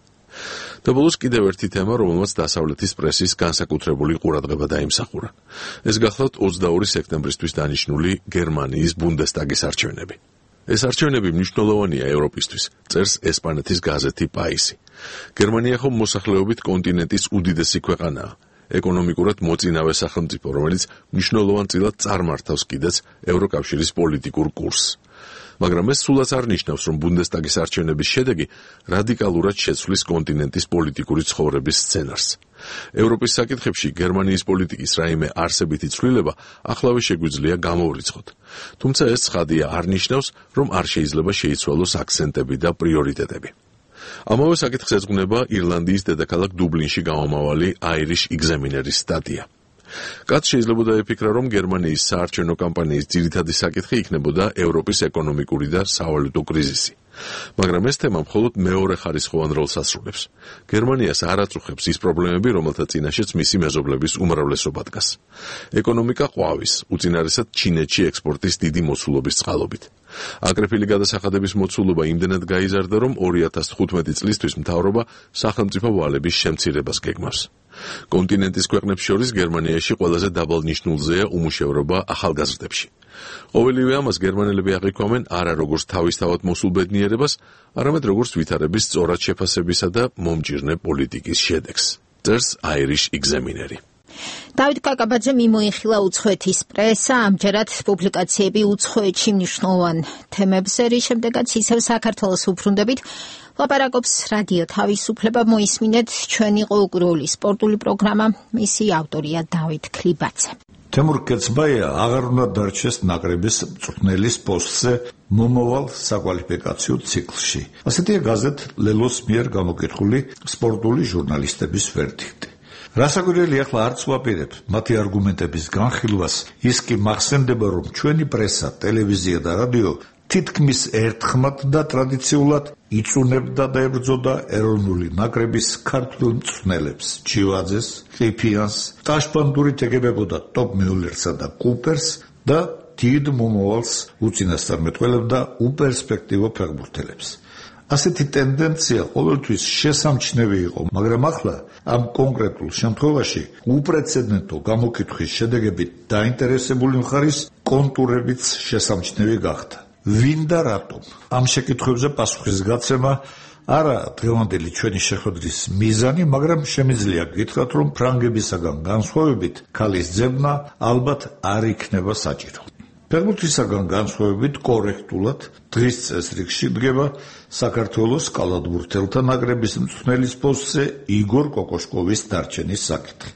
და ბოლოს კიდევ ერთი თემა, რომელმაც დასავლეთის პრესის განსაკუთრებული ყურადღება დაიმსახურა. ეს გახლავთ ოცდაორი სექტემბრისთვის დანიშნული გერმანიის ბუნდესტაგის არჩევნები. ეს არჩევნები მნიშვნელოვანია ევროპისთვის, წერს ესპანეთის გაზეთი პაისი. გერმანია ხომ მოსახლეობით კონტინენტის უდიდესი ქვეყანაა, ეკონომიკურად მოწინავე სახელმწიფო, რომელიც მნიშვნელოვანწილად წარმართავს კიდეც ევროკავშირის პოლიტიკურ კურსს. მაგრამ ეს სულაც არ ნიშნავს, რომ ბუნდესტაგის არჩევნების შედეგი რადიკალურად შეცვლის კონტინენტის პოლიტიკური ცხოვრების სცენარს. ევროპის საკითხებში გერმანიის პოლიტიკის რაიმე არსებითი ცვლილება ახლავე შეგვიძლია გამოვრიცხოთ. თუმცა ეს ცხადია არ ნიშნავს, რომ არ შეიძლება შეიცვალოს აქცენტები და პრიორიტეტები. ამავე საკითხს ეძღვნება ირლანდიის დედაქალაქ დუბლინში გამომავალი Irish Examiner-ის სტატია. კაც შეიძლება დაეფიქრა, რომ გერმანიის საარჩევნო კამპანიის ძირითადი საკითხი იქნებოდა ევროპის ეკონომიკური და სავალუტო კრიზისი. მაგრამ ეს თემა მხოლოდ მეორეხარისხოვან როლს ასრულებს. გერმანიას არ აწუხებს ის პრობლემები, რომელთა წინაშეც მისი მეზობლების უმრავლესობა დგას. ეკონომიკა ყვავის, უწინარესად ჩინეთში ექსპორტის დიდი მოცულობის წყალობით. აკრეფილი გადასახადების მოცულობა იმდენად გაიზარდა, რომ ორი ათას თხუთმეტი წლისთვის მთავრობა სახელმწიფო ვალების შემცირებას გეგმავს. კონტინენტის ქვეყნებს შორის გერმანიაში ყველაზე დაბალ ნიშნულზეა უმუშევრობა ახალგაზრდებში. ყოველივე ამას გერმანელები აღიქვამენ არა როგორც თავისთავად მოსულ ბედნიერებას, არამედ როგორც ვითარების სწორად შეფასებისა და მომჭირნე პოლიტიკის შედეგს. წერს Irish Examiner-ი. დავით კაკაბაძე მიმოიხილა უცხოეთის პრესა, ამჯერად პუბლიკაციები უცხოეთში მნიშვნელოვან თემებზე, რის შემდეგაც ისევ საქართველოს უბრუნდებით ლაპარაკობს რადიო თავისუფლება. მოისმინეთ ჩვენი ყოველკვირეული სპორტული პროგრამა, მისი ავტორია დავით ქლიბაძე. თემურ კეცბაია აღარ უნდა დარჩეს ნაკრების მწვრთნელის პოსტზე მომავალ საკვალიფიკაციო ციკლში. ასეთია გაზეთ ლელოს მიერ გამოკითხული სპორტული ჟურნალისტების ვერდიქტი. რასაკვირველია, ახლა არც ვაპირებ მათი არგუმენტების განხილვას, ის კი მახსენდება, რომ ჩვენი პრესა, ტელევიზია და რადიო თითქმის ერთხმად და ტრადიციულად იწუნებდა და ებრძოდა ეროვნული ნაკრების ქართველ მწვრთნელებს, ჩივაძეს, ყიფიანს, ტაშბანდურით ეგებებოდა ტოპ მიულერსა და კუპერს და დიდ მომავალს უწინასწარმეტყველებდა უპერსპექტივო ფეხბურთელებს. ასეთი ტენდენცია ყოველთვის შესამჩნევი იყო, მაგრამ ახლა ამ კონკრეტულ შემთხვევაში უპრეცედენტო გამოკითხვის შედეგებით დაინტერესებული მხარის კონტურებიც შესამჩნევი გახდა. ვინ და რატომ? ამ შეკითხვებზე პასუხის გაცემა არა დღევანდელი ჩვენი შეხვედრის მიზანი, მაგრამ შემიძლია გითხრათ, რომ ფრანგებისაგან განსხვავებით ქალის ძებნა ალბათ არ იქნება საჭირო. ფეხბურთისაგან განსხვავებით კორექტულად დღის წესრიგში დგება საქართველოს კალათბურთელთა ნაკრების მწვრთნელის პოსტზე იგორ კოკოშკოვის დარჩენის საკითხი.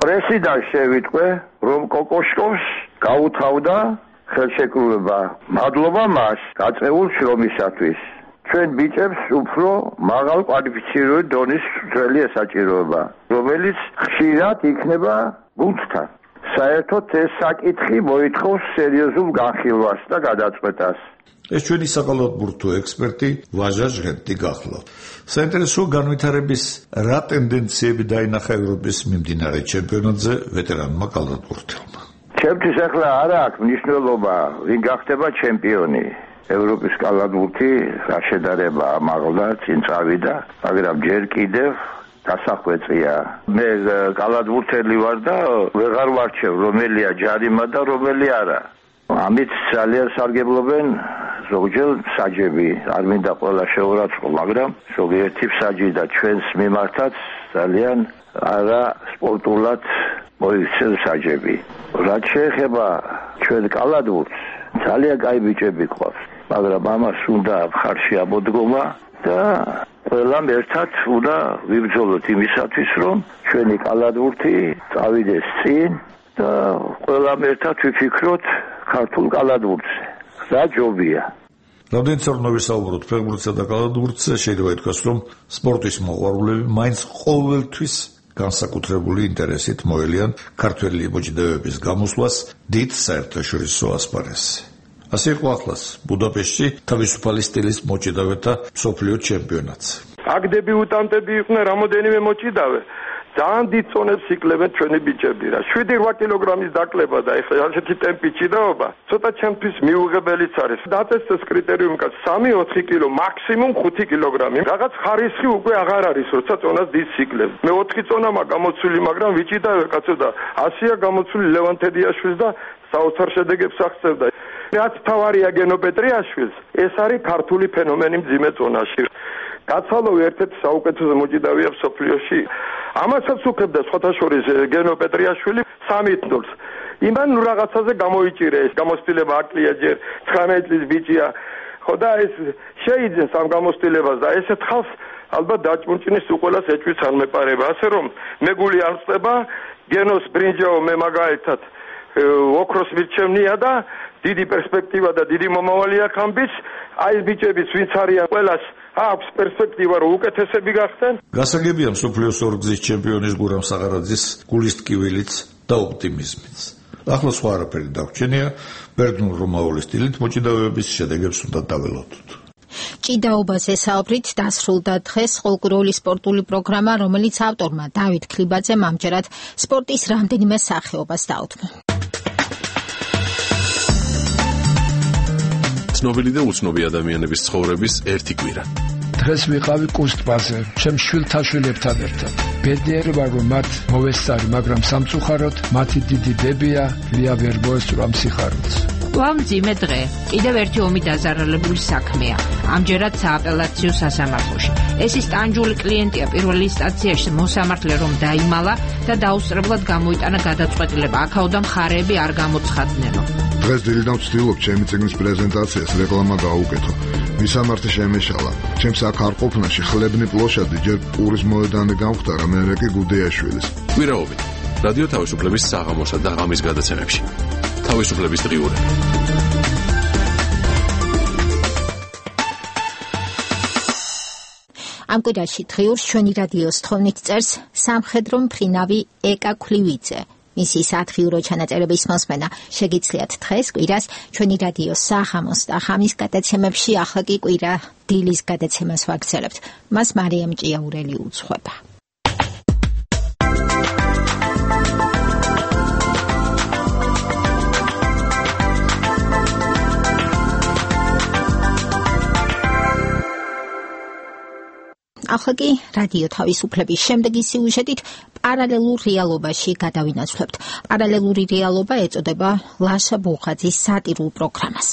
პრესიდან შევიტყვე, რომ კოკოშკოვს გაუთავდა ხელშეკრულება. მადლობა მას გაწეულ შრომისათვის. ჩვენ ბიჭებს უფრო მაღალ კვალიფიცირებული დონის ძველი ესაჭიროება, რომელიც ხშირად იქნება გუნდთან. საერთოდ ეს საკითხი მოითხოვს სერიოზულ განხილვას და გადაწყვეტას. ეს ჩვენი საკალათბურთო ექსპერტი ვაჟა ჟღენტი გახლავთ. საინტერესო განვითარების რა ტენდენციები დაინახა ევროპის მიმდინარე ჩემპიონატზე ვეტერანმა კალათბურთელმა. ჩემთვის ახლა არ აქვს მნიშვნელობა, ვინ გახდება ჩემპიონი. ევროპის კალათბურთი რა შედარება მაღლა წინ წავიდა, მაგრამ ჯერ კიდევ გასახვეწია. მე კალათბურთელი ვარ და ვეღარ ვარჩევ რომელია ჯარიმა და რომელი არა. ამით ძალიან სარგებლობენ ზოგჯერ საჯები, არ მინდა ყველა შეურაცხყოფ, მაგრამ ზოგიერთი საჯი და ჩვენს მიმართაც ძალიან არა სპორტულად მოიქცეს საჯები. რაც შეეხება ჩვენ კალათბურთს, ძალიან კაი ბიჭები გვყავს, მაგრამ ამას უნდა მხარში ამოდგომა და ყველამ ერთად უნდა ვიბრძოლოთ იმისათვის, რომ ჩვენი კალათბურთი წავიდეს წინ და ყველამ ერთად ვიფიქროთ ქართულ კალათბურთზე. რა ჯობია. რამდენიც არ ვისაუბროთ ფეხბურთსა და კალათბურთზე, შეიძლება ითქვას, რომ სპორტის მოყვარულები მაინც ყოველთვის განსაკუთრებული ინტერესით მოელიან ქართველი მოჭიდავეების გამოსვლას დიდ საერთაშორისო ასპარეზზე. ასე იყო ახლას ბუდაპეშტში თავისუფალი სტილის მოჭიდავეთა მსოფლიო ჩემპიონატზე. აქ დებიუტანტები იყვნენ რამოდენიმე მოჭიდავე. ძალიან დიდ წონებს იკლებენ ჩვენი ბიჭები რა. შვიდი რვა კილოგრამის დაკლება და ეხლა ასეთი ტემპით ჭიდაობა ცოტა ჩემთვის მიუღებელიც არის. დაწესდეს კრიტერიუმი კაც სამი ოთხი კილო, მაქსიმუმ ხუთი კილოგრამი. რაღაც ხარისხი უკვე აღარ არის, როცა წონას დიდს იკლებს. მე ოთხი წონა მაქვს გამოცული, მაგრამ ვიჭიდავე კაცო და ასია გამოცული ლევან თედიაშვილს და საოცარ შედეგებს აღწევდა. რაც თავარია გენო პეტრიაშვილს, ეს არის ქართული ფენომენი მძიმე წონაში. გაცალოვი ერთ-ერთი საუკეთესო მოჭიდავეა მსოფლიოში. ამასაც უხებდა სხვათა შორის გენო პეტრიაშვილი სამი ნულს. იმან ნუ რაღაცაზე გამოიჭირა ეს გამოცდილება აკლია ჯერ ცხრამეტი წლის ბიჭია. ხო და ეს შეიძენს ამ გამოცდილებას და ესეთ ხალხს ალბათ დაჭმუნჭნის უყოლას ეჭვიც არ მეპარება. ასე რომ მეგული არ წდება გენოს ბრინჯაო მე მაგალითად ოქროს მირჩევნია და დიდი პერსპექტივა და დიდი მომავალი აქვს ამ ბიჭს. აი ეს ბიჭებიც ვინც არიან ყველას აქვს პერსპექტივა რომ უკეთესები გახდნენ. გასაგებია მსოფლიოს ორგზის ჩემპიონის გურამ საღარაძის გულის ტკივილიც და ოპტიმიზმიც. ახლა სხვა არაფერი დაგვრჩენია, ბერძნულ-რომაული სტილით მოჭიდავეების შედეგებს უნდა დაველოდოთ. ჭიდაობაზე საუბრით დასრულდა დღეს ყოველკვირეული სპორტული პროგრამა, რომელიც ავტორმა დავით ქლიბაძემ ამჯერად სპორტის რამდენიმე სახეობას დაუთმო. ცნობილი და უცნობი ადამიანების ცხოვრების ერთი კვირა. დღეს ვიყავი კუსტბაზე, ჩემ შვილთაშვილებთან ერთად. ბედნიერი ვარ, რომ მათ მოვესწარი, მაგრამ სამწუხაროდ მათი დიდი დებია ლია ვერ მოესწრო სიხარულს. ვამძიმე დღე, კიდევ ერთი ომი დაზარალებული საქმეა. ამჯერად სააპელაციო სასამართლოში. ეს ის ტანჯული კლიენტია პირველი ინსტანციაში მოსამართლე რომ დაიმალა და დაუსწრებლად გამოიტანა გადაწყვეტილება. აქაოდა მხარეები არ გამოცხადნენო. დღეს დილიდან ვცდილობ ჩემი წიგნის პრეზენტაციას რეკლამა გაუკეთო. მისამართი შემეშალა. ჩემს აქ არ ყოფნაში ხლებნი პლოშადი ჯერ პურის მოედანი გამختარა, მერე კი გუდეაშვილის. კვირაობით რადიო თავისუფლების საღამოსა და ღამის გადაცემებში. თავისუფლების დღიურები. ამ კვირაში დღიურს ჩვენი რადიოს თხოვნით წერს სამხედრო მფრინავი ეკა ქლივიძე. მისი სათხიურო ჩანაწერების მოსმენა შეგიძლიათ დღეს კვირას ჩვენი რადიოს საღამოს და ღამის გადაცემებში, ახლა კი კვირა დილის გადაცემას ვაგრძელებთ. მას მარიამ ჭიაურელი უძღვება. ახლა კი რადიო თავისუფლების შემდეგი სიუჟეტით პარალელურ რეალობაში გადავინაცვლებთ. პარალელური რეალობა ეწოდება ლაშა ბუხაძის სატირულ პროგრამას.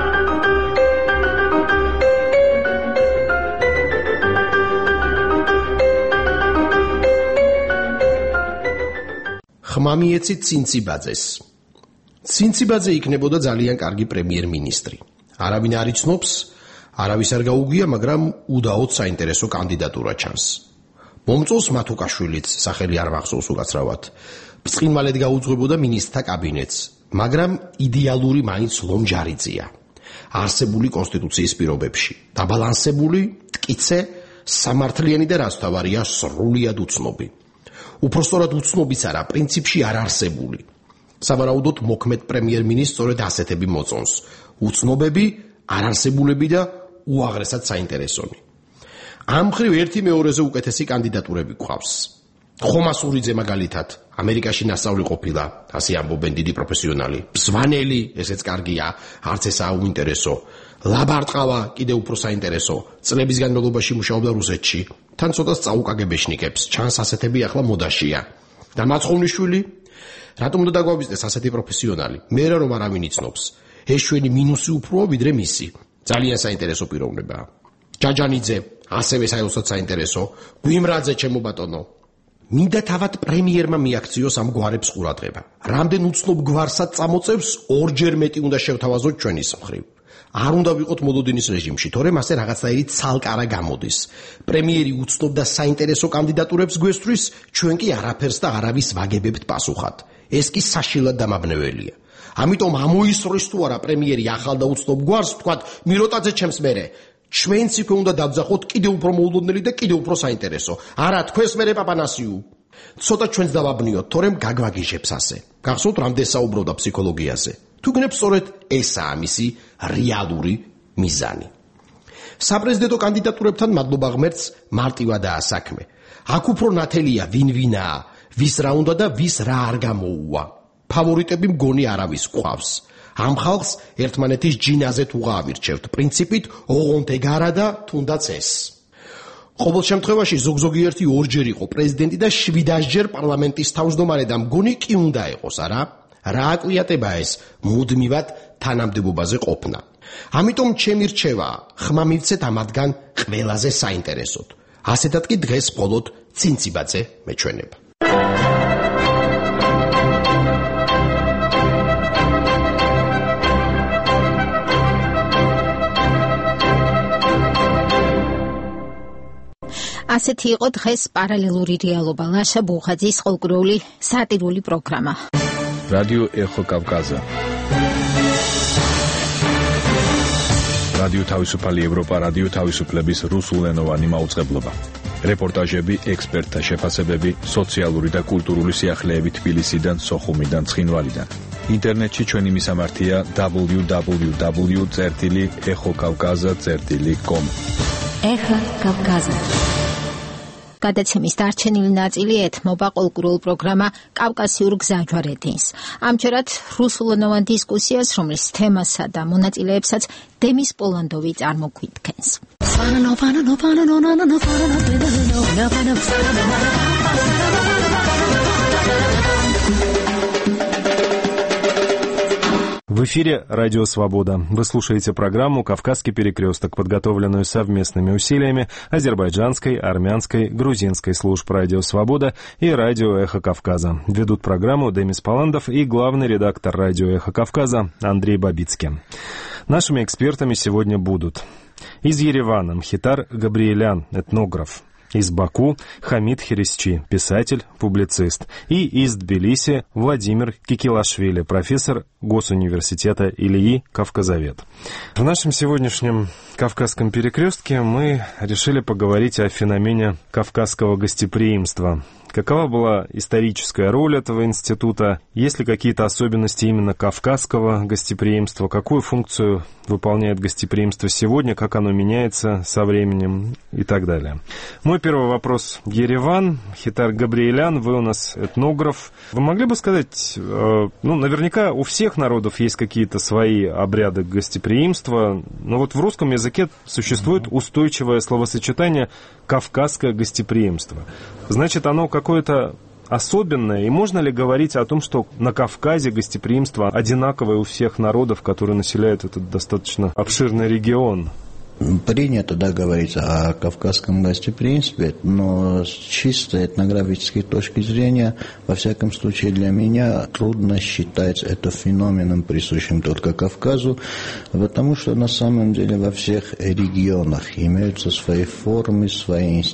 ხმამიეცით ცინციბაძეს. ცინციბაძე იქნებოდა ძალიან კარგი პრემიერ-მინისტრი. არავინ არ იცნობს, არავის არ გაუგია, მაგრამ უდაოდ საინტერესო კანდიდატურა ჩანს. მომწონს მათუკაშვილიც, სახელი არ მახსოვს უკაცრავად. ბრწყინვალედ გაუძღვებოდა მინისტრთა კაბინეტს, მაგრამ idеალური მაინც ლომჯარიძეა. არსებული კონსტიტუციის პირობებში, დაბალანსებული, მტკიცე, სამართლიანი და რაც თავარია სრულიად უცნობი. უпростоრად უცნობიც არა, პრინციპში არ არსებული. სავარაუდოდ მოქმედ პრემიერ-მინისტრს სწორედ ასეთები მოწონს. უცნობები, არარსებულები და უაღრესად საინტერესონი. ამ მხრივ ერთი მეორეზე უკეთესი კანდიდატურები გვყავს. ხომასურიძე მაგალითად, ამერიკაში ნასწავლი ყოფილა, ასე ამბობენ დიდი პროფესიონალი. ბზვანელი, ესეც კარგია, არც ესაა უინტერესო. ლაბარტყავა, კიდე უფრო საინტერესო. წლების განმავლობაში მუშაობდა რუსეთში. თან ცოტა სწაუკაგებეშნიკებს, ჩანს ასეთები ახლა მოდაშია. და მაცხოვნიშვილი, რატომ უნდა დაგვავიზდეს ასეთი პროფესიონალი? მე რა რომ არავინ იცნობს. ეს ჩვენი მინუსი უფრო ვიდრე მისი. ძალიან საინტერესო პიროვნებაა. ჯაჯანიძე, ასევე საერთოდ საინტერესო. გვიმრაძე, ჩემო ბატონო. მინდა თავად პრემიერმა მიაქციოს ამ გვარებს ყურადღება. რამდენ უცნობ გვარსაც წამოწევს, ორჯერ მეტი უნდა შევთავაზოთ ჩვენის მხრივ. არ უნდა ვიყოთ მოლოდინის რეჟიმში, თორემ ასე რაღაცნაირი ცალკარა გამოდის. პრემიერი უცნობ და საინტერესო კანდიდატურებს გვესწრის, ჩვენ კი არაფერს და არავის ვაგებებთ პასუხად. ეს კი საშინლად დამაბნეველია. ამიტომ ამოისწრის თუ არა პრემიერი ახალ და უცნობ გვარს, ვთქვათ, მიროტაძე ჩემს მერე. ჩვენც იქვე უნდა დავძახოთ კიდევ უფრო მოულოდნელი და კიდევ უფრო საინტერესო. არა, თქვენს მერე პაპანასიუ. ცოტა ჩვენც დავაბნიოთ, თორემ გაგვაგიჟებს ასე. გახსოვთ, რამდენ საუბრობდა ფსიქოლოგიაზე. თუ გნებ სწორედ ესაა მისი რეალური მიზანი. საპრეზიდენტო კანდიდატურებთან მადლობა ღმერთს მარტივადაა საქმე. აქ უფრო ნათელია ვინ ვინაა, ვის რა უნდა და ვის რა არ გამოუვა. ფავორიტები მგონი არავის გვყავს. ამ ხალხს ერთმანეთის ჯინაზე თუ გაავირჩევთ, პრინციპით ოღონდ ეგარა და თუნდაც ეს. ყოველ შემთხვევაში ზოგ-ზოგი ერთი ორჯერ იყო პრეზიდენტი და შვიდასჯერ პარლამენტის თავმჯდომარე და მგონი კი უნდა იყოს, არა? რა აკვიატება ეს მუდმივად თანამდებობაზე ყოფნა. ამიტომ ჩემი რჩევა, ხმა მივცეთ ამათგან ყველაზე საინტერესოდ. ასეთად კი დღეს მხოლოდ ცინციბაძე მეჩვენება. ასეთი იყო დღეს პარალელური რეალობა ლაშა ბუხაძის ყოველკვირეული სატირული პროგრამა. რადიო ეხო კავკაზა. რადიო თავისუფალი ევროპა, რადიო თავისუფლების რუსულენოვანი მაუწყებლობა. რეპორტაჟები, ექსპერტთა შეფასებები, სოციალური და კულტურული სიახლეები თბილისიდან, სოხუმიდან, ცხინვალიდან. ინტერნეტში ჩვენი მისამართია დაბლიუ დაბლიუ დაბლიუ წერტილი ეხო კავკაზა წერტილი კომ. ეხო კავკაზა. გადაცემის დარჩენილი ნაწილი ეთმობა ყოველკვირეულ პროგრამა კავკასიურ გზაჯვარედინს. ამჯერად რუსულენოვან დისკუსიას, რომლის თემასა და მონაწილეებსაც დემის პოლანდოვი წარმოგვიდგენს. В эфире «Радио Свобода». Вы слушаете программу «Кавказский перекресток», подготовленную совместными усилиями азербайджанской, армянской, грузинской служб «Радио Свобода» и «Радио Эхо Кавказа». Ведут программу Демис Поландов и главный редактор «Радио Эхо Кавказа» Андрей Бабицкий. Нашими экспертами сегодня будут из Еревана Мхитар Габриелян, этнограф. Из Баку Хамид Хересчи, писатель, публицист. И из Тбилиси Владимир Кикилашвили, профессор Госуниверситета Ильи, кавказовед. В нашем сегодняшнем Кавказском перекрестке мы решили поговорить о феномене кавказского гостеприимства. Какова была историческая роль этого института? Есть ли какие-то особенности именно кавказского гостеприимства? Какую функцию выполняет гостеприимство сегодня? Как оно меняется со временем? И так далее. Мой первый вопрос. Ереван, Мхитар Габриелян, вы у нас этнограф. Вы могли бы сказать, э, ну, наверняка у всех народов есть какие-то свои обряды гостеприимства, но вот в русском языке существует устойчивое словосочетание «кавказское гостеприимство». Значит, оно какое-то особенное, и можно ли говорить о том, что на Кавказе гостеприимство одинаковое у всех народов, которые населяют этот достаточно обширный регион? Принято, да, говорить о кавказском гостеприимстве, но с чисто этнографической точки зрения, во всяком случае для меня, трудно считать это феноменом, присущим только Кавказу, потому что на самом деле во всех регионах имеются свои формы, свои институты,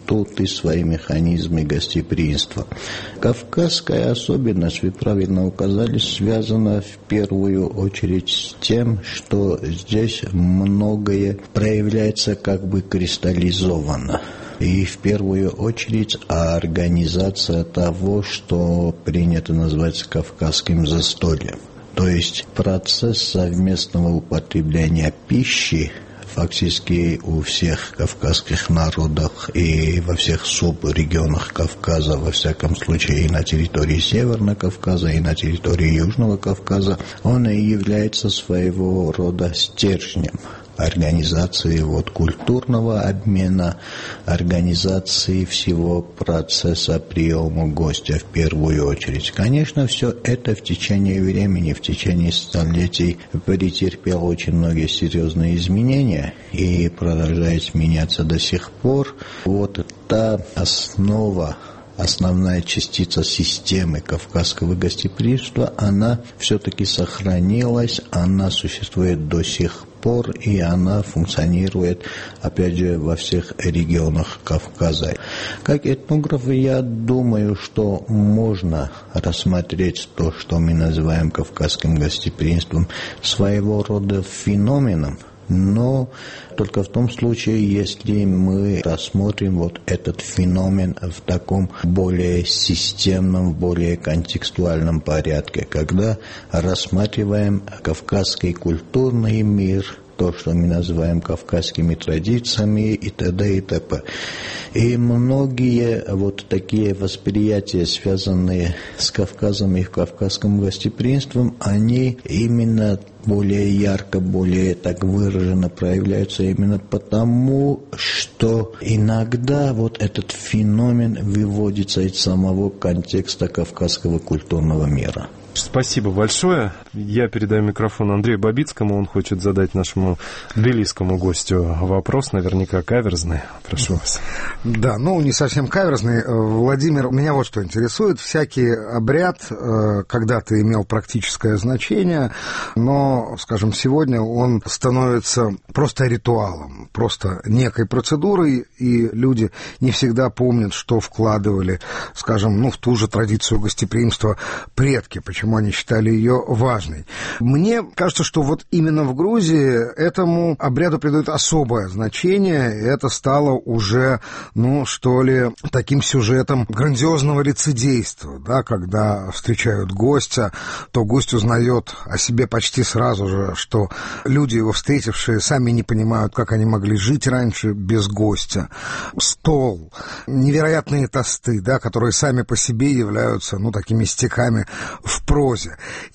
институты, свои механизмы гостеприимства. Кавказская особенность, вы правильно указали, связана в первую очередь с тем, что здесь многое проявляется как бы кристаллизованно. И в первую очередь организация того, что принято назвать кавказским застольем. То есть процесс совместного употребления пищи фактически у всех кавказских народов и во всех субрегионах Кавказа, во всяком случае и на территории Северного Кавказа, и на территории Южного Кавказа, он и является своего рода стержнем организации вот, культурного обмена, организации всего процесса приема гостя в первую очередь. Конечно, все это в течение времени, в течение столетий претерпело очень многие серьезные изменения и продолжает меняться до сих пор. Вот та основа, основная частица системы кавказского гостеприимства, она все-таки сохранилась, она существует до сих пор, и она функционирует, опять же, во всех регионах Кавказа. Как этнограф, я думаю, что можно рассмотреть то, что мы называем кавказским гостеприимством, своего рода феноменом, но только в том случае, если мы рассмотрим вот этот феномен в таком более системном, более контекстуальном порядке, когда рассматриваем кавказский культурный мир, то, что мы называем кавказскими традициями и т.д. и т.п. И многие вот такие восприятия, связанные с Кавказом и кавказским гостеприимством, они именно более ярко, более так выраженно проявляются именно потому, что иногда вот этот феномен выводится из самого контекста кавказского культурного мира. Спасибо большое. Я передаю микрофон Андрею Бабицкому. Он хочет задать нашему тбилисскому гостю вопрос, наверняка каверзный. Прошу вас. Да, ну, не совсем каверзный. Владимир, меня вот что интересует. Всякий обряд когда-то имел практическое значение, но, скажем, сегодня он становится просто ритуалом, просто некой процедурой, и люди не всегда помнят, что вкладывали, скажем, ну, в ту же традицию гостеприимства предки, почему они считали ее важной. Мне кажется, что вот именно в Грузии этому обряду придают особое значение, и это стало уже, ну, что ли, таким сюжетом грандиозного лицедейства, да, когда встречают гостя, то гость узнает о себе почти сразу же, что люди, его встретившие, сами не понимают, как они могли жить раньше без гостя. Стол, невероятные тосты, да, которые сами по себе являются, ну, такими стихами в прозе.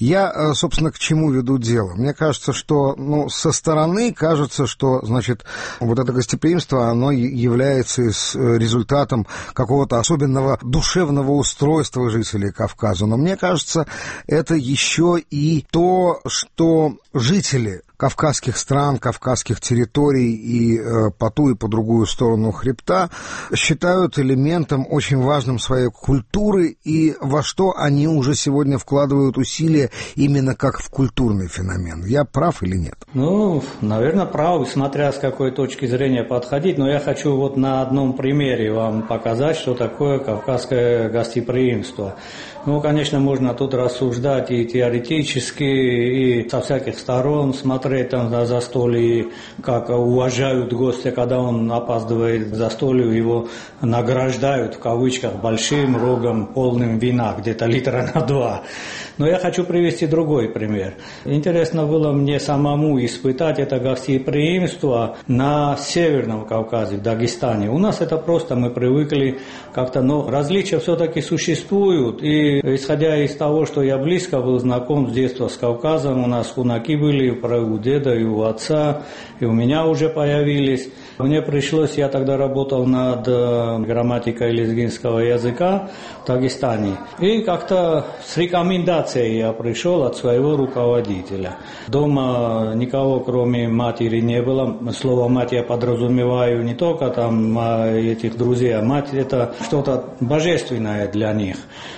Я, собственно, к чему веду дело? Мне кажется, что, ну, со стороны кажется, что, значит, вот это гостеприимство, оно является результатом какого-то особенного душевного устройства жителей Кавказа. Но мне кажется, это еще и то, что жители кавказских стран, кавказских территорий и э, по ту и по другую сторону хребта считают элементом очень важным своей культуры, и во что они уже сегодня вкладывают усилия именно как в культурный феномен. Я прав или нет? Ну, наверное, прав, смотря с какой точки зрения подходить, но я хочу вот на одном примере вам показать, что такое кавказское гостеприимство. Ну, конечно, можно тут рассуждать и теоретически, и со всяких сторон, смотреть там на застолье, как уважают гостя, когда он опаздывает к застолью, его награждают, в кавычках, большим рогом, полным вина, где-то литра на два. Но я хочу привести другой пример. Интересно было мне самому испытать это гостеприимство на Северном Кавказе, в Дагестане. У нас это просто, мы привыкли как-то, но различия все-таки существуют. И исходя из того, что я близко был знаком с детства с Кавказом, у нас кунаки были у деда и у отца, и у меня уже появились. Мне пришлось, я тогда работал над грамматикой лезгинского языка в Дагестане. И как-то с рекомендацией я пришел от своего руководителя. Дома никого, кроме матери, не было. Слово «мать» я подразумеваю не только там этих друзей, а мать – это что-то божественное для них. Это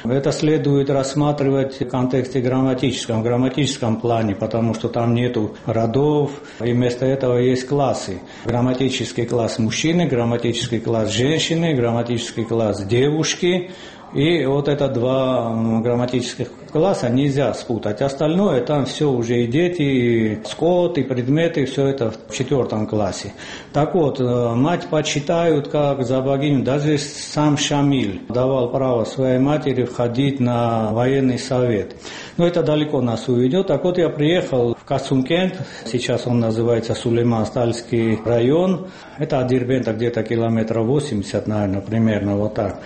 следует рассматривать в контексте грамматическом, в грамматическом плане, потому что там нету родов, и вместо этого есть классы. Грамматический класс мужчины, грамматический класс женщины, грамматический класс девушки. И вот это два грамматических класса нельзя спутать. Остальное там все уже и дети, и скот, и предметы, все это в четвертом классе. Так вот, мать почитают как за богиню. Даже сам Шамиль давал право своей матери входить на военный совет. Но это далеко нас уведет. Так вот, я приехал в Касумкент, сейчас он называется Сулейман-Стальский район. Это от Дербента где-то километров восемьдесят, наверное, примерно вот так.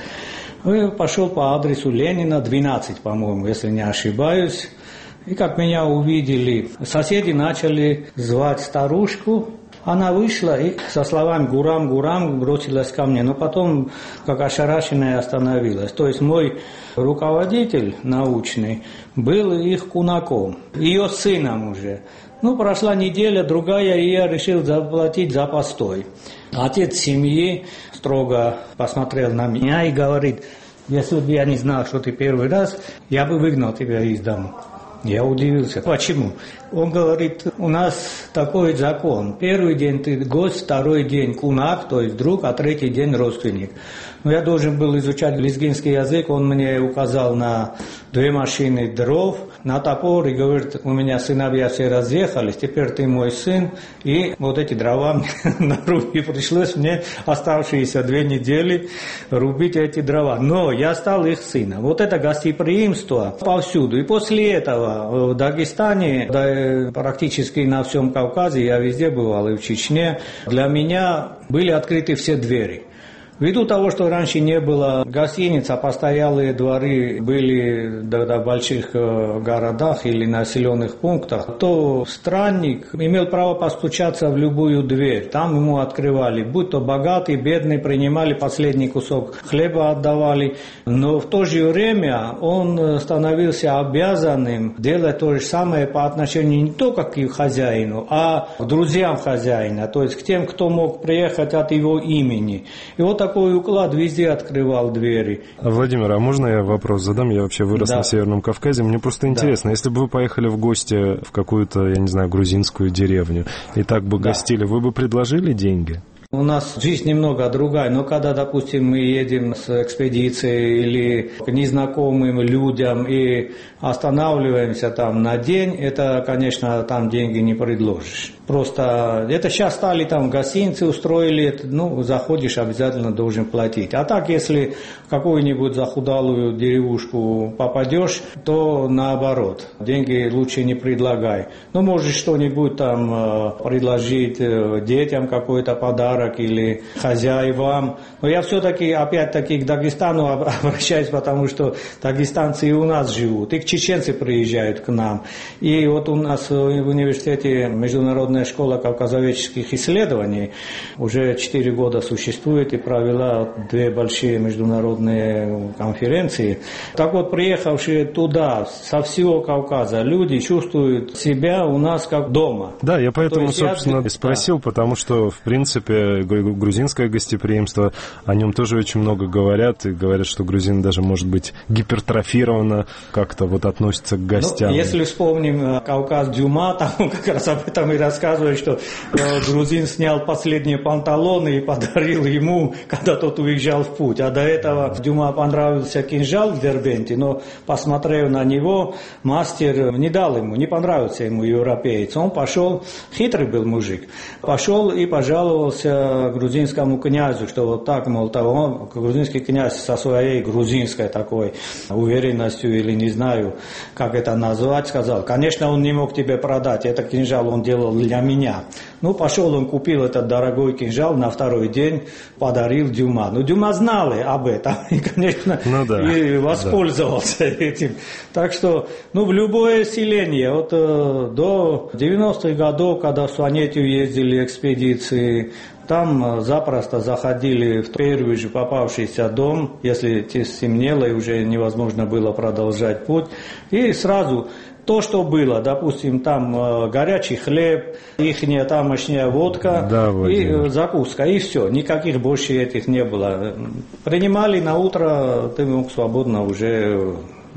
И пошел по адресу Ленина, двенадцать, по-моему, если не ошибаюсь. И как меня увидели, соседи начали звать старушку. Она вышла и со словами «Гурам, Гурам» бросилась ко мне. Но потом, как ошарашенная, остановилась. То есть мой руководитель научный был их кунаком, ее сыном уже. Ну, прошла неделя, другая, и я решил заплатить за постой. Отец семьи строго посмотрел на меня и говорит: если бы я не знал, что ты первый раз, я бы выгнал тебя из дома. Я удивился. Почему? Он говорит: у нас такой закон. Первый день ты гость, второй день кунак, то есть друг, а третий день родственник. Но я должен был изучать лезгинский язык, он мне указал на две машины дров, на топор и говорит: у меня сыновья все разъехались, теперь ты мой сын, и вот эти дрова мне наруби. Пришлось мне оставшиеся две недели рубить эти дрова. Но я стал их сыном. Вот это гостеприимство повсюду. И после этого в Дагестане, да практически на всем Кавказе, я везде бывал, и в Чечне, для меня были открыты все двери. Ввиду того, что раньше не было гостиниц, а постоялые дворы были в больших городах или населенных пунктах, то странник имел право постучаться в любую дверь. Там ему открывали, будь то богатый, бедный, принимали последний кусок хлеба, отдавали. Но в то же время он становился обязанным делать то же самое по отношению не только к хозяину, а к друзьям хозяина, то есть к тем, кто мог приехать от его имени. И вот такой уклад везде открывал двери. Владимир, а можно я вопрос задам? Я вообще вырос да. на Северном Кавказе. Мне просто интересно, да. если бы вы поехали в гости в какую-то, я не знаю, грузинскую деревню, и так бы да. гостили, вы бы предложили деньги? У нас жизнь немного другая, но когда, допустим, мы едем с экспедицией или к незнакомым людям и останавливаемся там на день, это, конечно, там деньги не предложишь. Просто это сейчас стали там гостиницы устроили, ну, заходишь, обязательно должен платить. А так, если в какую-нибудь захудалую деревушку попадешь, то наоборот, деньги лучше не предлагай. Ну, можешь что-нибудь там предложить детям, какой-то подарок, или хозяевам. Но я все-таки, опять-таки, к Дагестану обращаюсь, потому что дагестанцы и у нас живут, и чеченцы приезжают к нам. И вот у нас в университете Международная школа кавказоведческих исследований уже четыре года существует и провела две большие международные конференции. Так вот, приехавшие туда со всего Кавказа люди чувствуют себя у нас как дома. Да, я поэтому, собственно, я... спросил, да. потому что, в принципе, грузинское гостеприимство, о нем тоже очень много говорят, и говорят, что грузин даже, может быть, гипертрофировано как-то вот относится к гостям. Ну, если вспомним Кавказ Дюма, там как раз об этом и рассказывают, что грузин снял последние панталоны и подарил ему, когда тот уезжал в путь. А до этого Дюма понравился кинжал в Дербенте, но, посмотрев на него, мастер не дал ему, не понравился ему европеец. Он пошел, хитрый был мужик, пошел и пожаловался грузинскому князю, что вот так, мол, того, грузинский князь со своей грузинской такой уверенностью или не знаю, как это назвать, сказал: конечно, он не мог тебе продать, этот кинжал он делал для меня. Ну, пошел он, купил этот дорогой кинжал, на второй день подарил Дюма. Ну, Дюма знал об этом и, конечно, ну, да. и воспользовался да. этим. Так что, ну, в любое селение, вот э, до девяностых годов, когда в Суанетию ездили экспедиции, там запросто заходили в первый же попавшийся дом, если стемнело и уже невозможно было продолжать путь, и сразу то, что было, допустим, там э, горячий хлеб, ихняя тамошняя водка да, и э, закуска, и все, никаких больше этих не было. Принимали на утро, ты мог свободно уже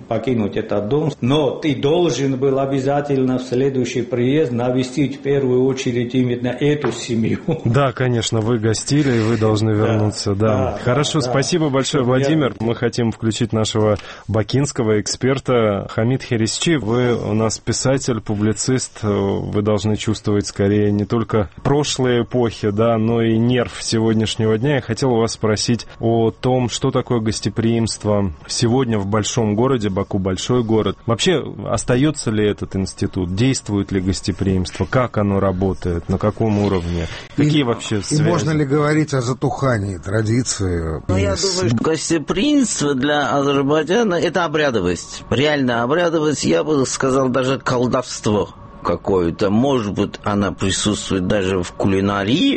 покинуть этот дом. Но ты должен был обязательно в следующий приезд навестить в первую очередь именно эту семью. Да, конечно, вы гостили, и вы должны вернуться. Да, да. Да. Хорошо, да, спасибо да. большое, Владимир. Мы хотим включить нашего бакинского эксперта Хамид Херисчи. Вы у нас писатель, публицист. Вы должны чувствовать скорее не только прошлые эпохи, да, но и нерв сегодняшнего дня. Я хотел у вас спросить о том, что такое гостеприимство сегодня в большом городе. Баку большой город. Вообще, остается ли этот институт? Действует ли гостеприимство? Как оно работает? На каком уровне? Какие и, вообще связи? И можно ли говорить о затухании традиции? Ну, я думаю, что гостеприимство для Азербайджана – это обрядовость. Реально обрядовость, я бы сказал, даже колдовство какое-то. Может быть, она присутствует даже в кулинарии,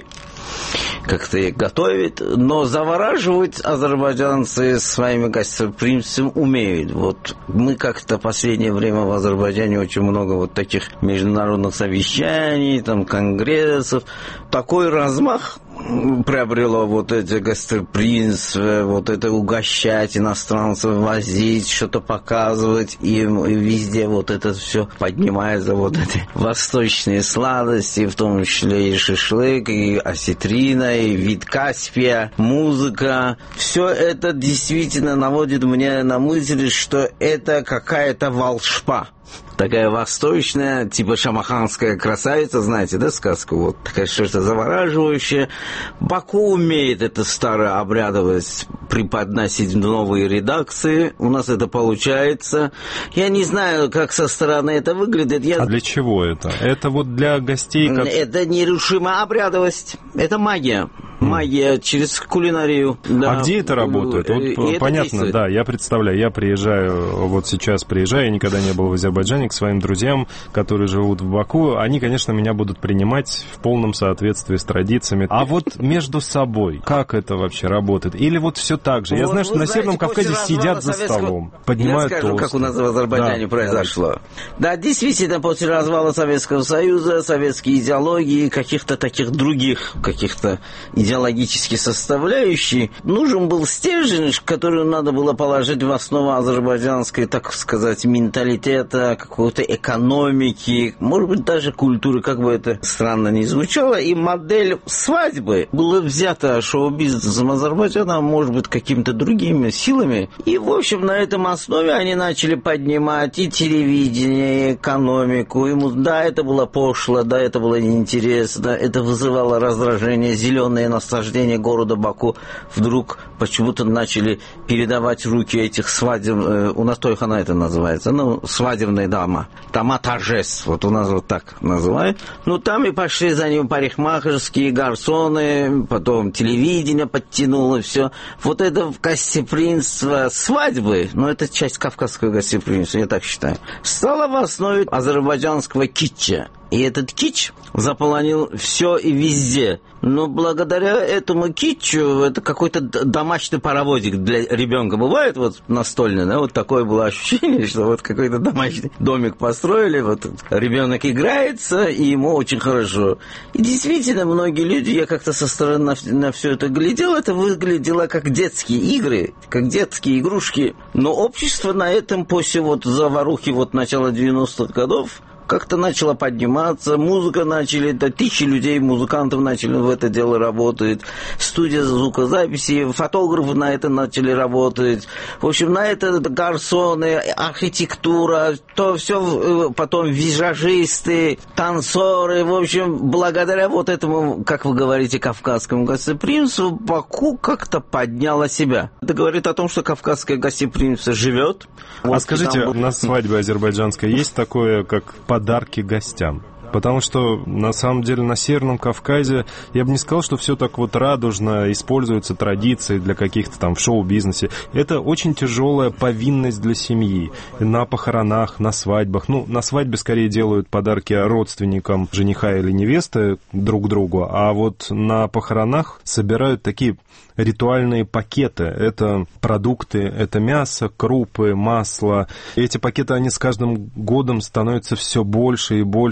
как-то их готовят, но завораживать азербайджанцы своими гостеприимством умеют. Вот мы как-то в последнее время в Азербайджане очень много вот таких международных совещаний, там, конгрессов. Такой размах приобрело вот эти гостеприимства, вот это угощать иностранцев, возить, что-то показывать, и, и везде вот это все поднимается, вот эти восточные сладости, в том числе и шашлык, и осетрина, и вид Каспия, музыка. Все это действительно наводит меня на мысль, что это какая-то волшба. Такая восточная, типа шамаханская красавица, знаете, да, сказку? Вот такая что-то завораживающее. Баку умеет это старое обрядовость преподносить в новые редакции. У нас это получается. Я не знаю, как со стороны это выглядит. Я... А для чего это? Это вот для гостей... Как... Это нерушимая обрядовость. Это магия. Магия через кулинарию. Да. А где это работает? Вот, и понятно, это да, я представляю, я приезжаю, вот сейчас приезжаю, я никогда не был в Азербайджане, к своим друзьям, которые живут в Баку, они, конечно, меня будут принимать в полном соответствии с традициями. А вот между собой, как это вообще работает? Или вот все так же? Я вот, знаю, что на Северном Кавказе сидят за столом, поднимают Я скажу, тосты. Как у нас в Азербайджане да, произошло. Да, действительно, после развала Советского Союза, советские идеологии, каких-то таких других, каких-то идеологических составляющих, нужен был стержень, который надо было положить в основу азербайджанской, так сказать, менталитета, какой-то экономики, может быть, даже культуры, как бы это странно ни звучало. И модель свадьбы была взята шоу-бизнесом Азербайджана, может быть, какими-то другими силами. И, в общем, на этом основе они начали поднимать и телевидение, и экономику. Ему, да, это было пошло, да, это было неинтересно, это вызывало раздражение, зеленое наслаждение города Баку. Вдруг почему-то начали передавать руки этих свадеб... У нас Тойхана это называется, ну, свадебные дома. Дома торжеств, вот у нас вот так называют. Ну, там и пошли за ним парикмахерские, гарсоны, потом телевидение подтянуло, все. Вот это гостеприимство свадьбы, ну, это часть кавказского гостеприимства, я так считаю, стало в основе азербайджанского китча. И этот кич заполонил все и везде. Но благодаря этому китчу, это какой-то домашний паровозик для ребенка бывает, вот настольный, да, вот такое было ощущение, что вот какой-то домашний домик построили, вот ребенок играется, и ему очень хорошо. И действительно, многие люди, я как-то со стороны на, на все это глядел, это выглядело как детские игры, как детские игрушки. Но общество на этом после вот заварухи вот начала девяностых годов как-то начала подниматься, музыка начали, да, тысячи людей, музыкантов начали в это дело работать, студия звукозаписи, фотографы на это начали работать, в общем, на это гарсоны, архитектура, то все, потом визажисты, танцоры, в общем, благодаря вот этому, как вы говорите, кавказскому гостеприимству, Баку как-то подняла себя. Это говорит о том, что кавказское гостеприимство живет. А вот скажите, там... на свадьбе азербайджанской есть такое, как подарки гостям? Потому что, на самом деле, на Северном Кавказе, я бы не сказал, что все так вот радужно, используются традиции для каких-то там в шоу-бизнесе. Это очень тяжелая повинность для семьи. На похоронах, на свадьбах. Ну, на свадьбе скорее делают подарки родственникам жениха или невесты друг другу, а вот на похоронах собирают такие ритуальные пакеты. Это продукты, это мясо, крупы, масло. И эти пакеты, они с каждым годом становятся все больше и больше.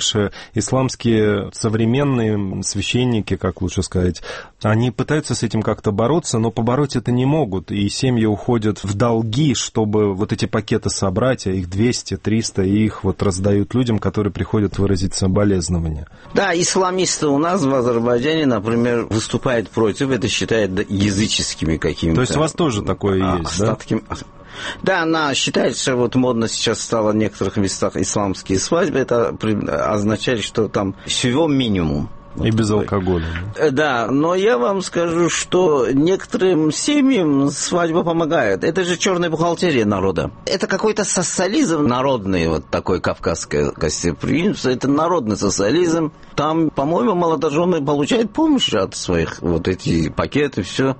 исламские современные священники, как лучше сказать, они пытаются с этим как-то бороться, но побороть это не могут, и семьи уходят в долги, чтобы вот эти пакеты собрать, а их двести триста, и их вот раздают людям, которые приходят выразить соболезнования. Да, исламисты у нас в Азербайджане, например, выступают против, это считают языческими какими-то. То есть у вас тоже такое а, есть, остатки... да? Да, она считает, что вот модно сейчас стало в некоторых местах исламские свадьбы, это означает, что там всего минимум. И без алкоголя. Да, но я вам скажу, что некоторым семьям свадьба помогает. Это же черная бухгалтерия народа. Это какой-то социализм народный, вот такой кавказское гостеприимство. Это народный социализм. Там, по-моему, молодожены получают помощь от своих вот эти пакеты, все.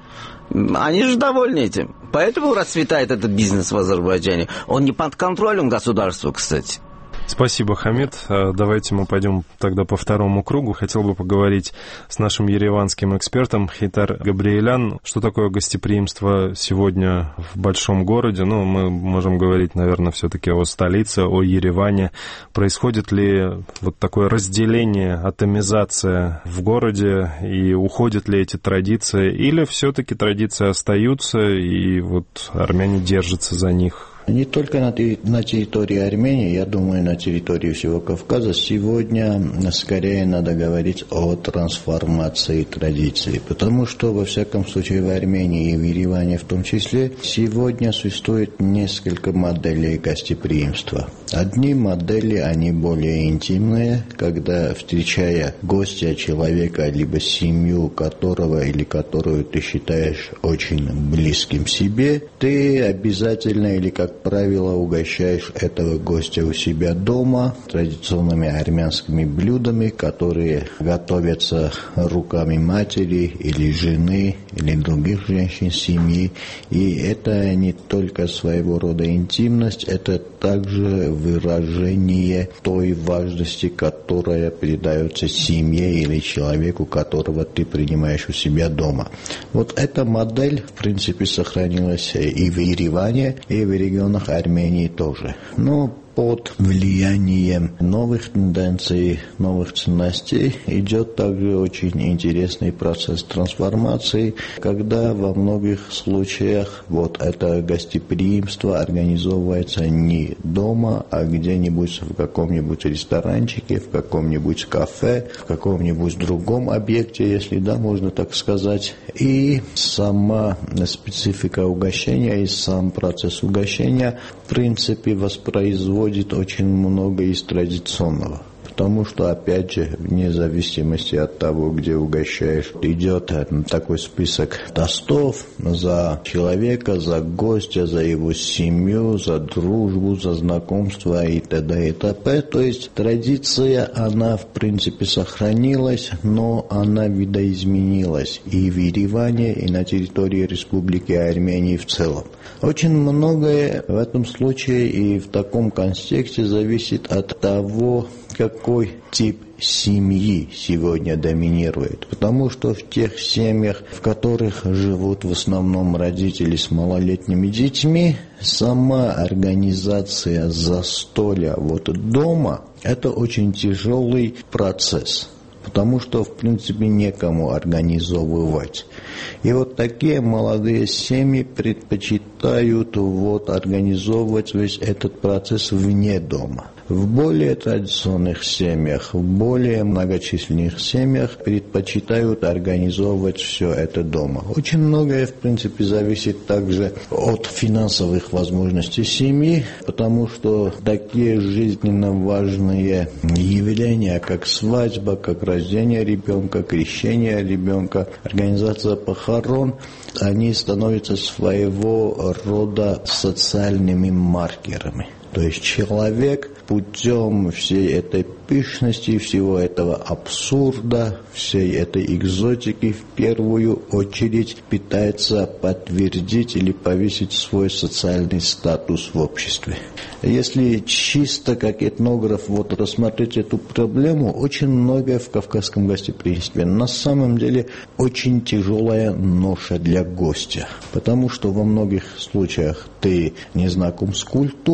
Они же довольны этим. Поэтому расцветает этот бизнес в Азербайджане. Он не под контролем государства, кстати. Спасибо, Хамид. Давайте мы пойдем тогда по второму кругу. Хотел бы поговорить с нашим ереванским экспертом Хейтар Габриэлян. Что такое гостеприимство сегодня в большом городе? Ну, мы можем говорить, наверное, все-таки о столице, о Ереване. Происходит ли вот такое разделение, атомизация в городе, и уходят ли эти традиции? Или все-таки традиции остаются, и вот армяне держатся за них? Не только на, на территории Армении, я думаю, на территории всего Кавказа сегодня скорее надо говорить о трансформации традиций, потому что, во всяком случае, в Армении и в Ереване в том числе, сегодня существует несколько моделей гостеприимства. Одни модели, они более интимные, когда, встречая гостя, человека, либо семью которого или которую ты считаешь очень близким себе, ты обязательно или как правило, угощаешь этого гостя у себя дома традиционными армянскими блюдами, которые готовятся руками матери или жены или других женщин семьи. И это не только своего рода интимность, это также выражение той важности, которая передается семье или человеку, которого ты принимаешь у себя дома. Вот эта модель, в принципе, сохранилась и в Ереване, и в регионах Армении тоже. Но под влиянием новых тенденций, новых ценностей идет также очень интересный процесс трансформации, когда во многих случаях вот это гостеприимство организовывается не дома, а где-нибудь в каком-нибудь ресторанчике, в каком-нибудь кафе, в каком-нибудь другом объекте, если да, можно так сказать. И сама специфика угощения и сам процесс угощения в принципе воспроизводит очень много из традиционного. Потому что, опять же, вне зависимости от того, где угощаешь, идет такой список тостов за человека, за гостя, за его семью, за дружбу, за знакомство и т.д. и т.п. То есть традиция, она в принципе сохранилась, но она видоизменилась и в Ереване, и на территории Республики Армении в целом. Очень многое в этом случае и в таком контексте зависит от того, какой тип семьи сегодня доминирует. Потому что в тех семьях, в которых живут в основном родители с малолетними детьми, сама организация застолья вот дома – это очень тяжелый процесс. Потому что, в принципе, некому организовывать. И вот такие молодые семьи предпочитают вот организовывать весь этот процесс вне дома. В более традиционных семьях, в более многочисленных семьях предпочитают организовывать все это дома. Очень многое, в принципе, зависит также от финансовых возможностей семьи, потому что такие жизненно важные явления, как свадьба, как рождение ребенка, крещение ребенка, организация похорон, они становятся своего рода социальными маркерами. То есть человек путем всей этой пышности, всего этого абсурда, всей этой экзотики в первую очередь пытается подтвердить или повысить свой социальный статус в обществе. Если чисто как этнограф вот рассмотреть эту проблему, очень многое в кавказском гостеприимстве на самом деле очень тяжелая ноша для гостя, потому что во многих случаях ты не знаком с культурой или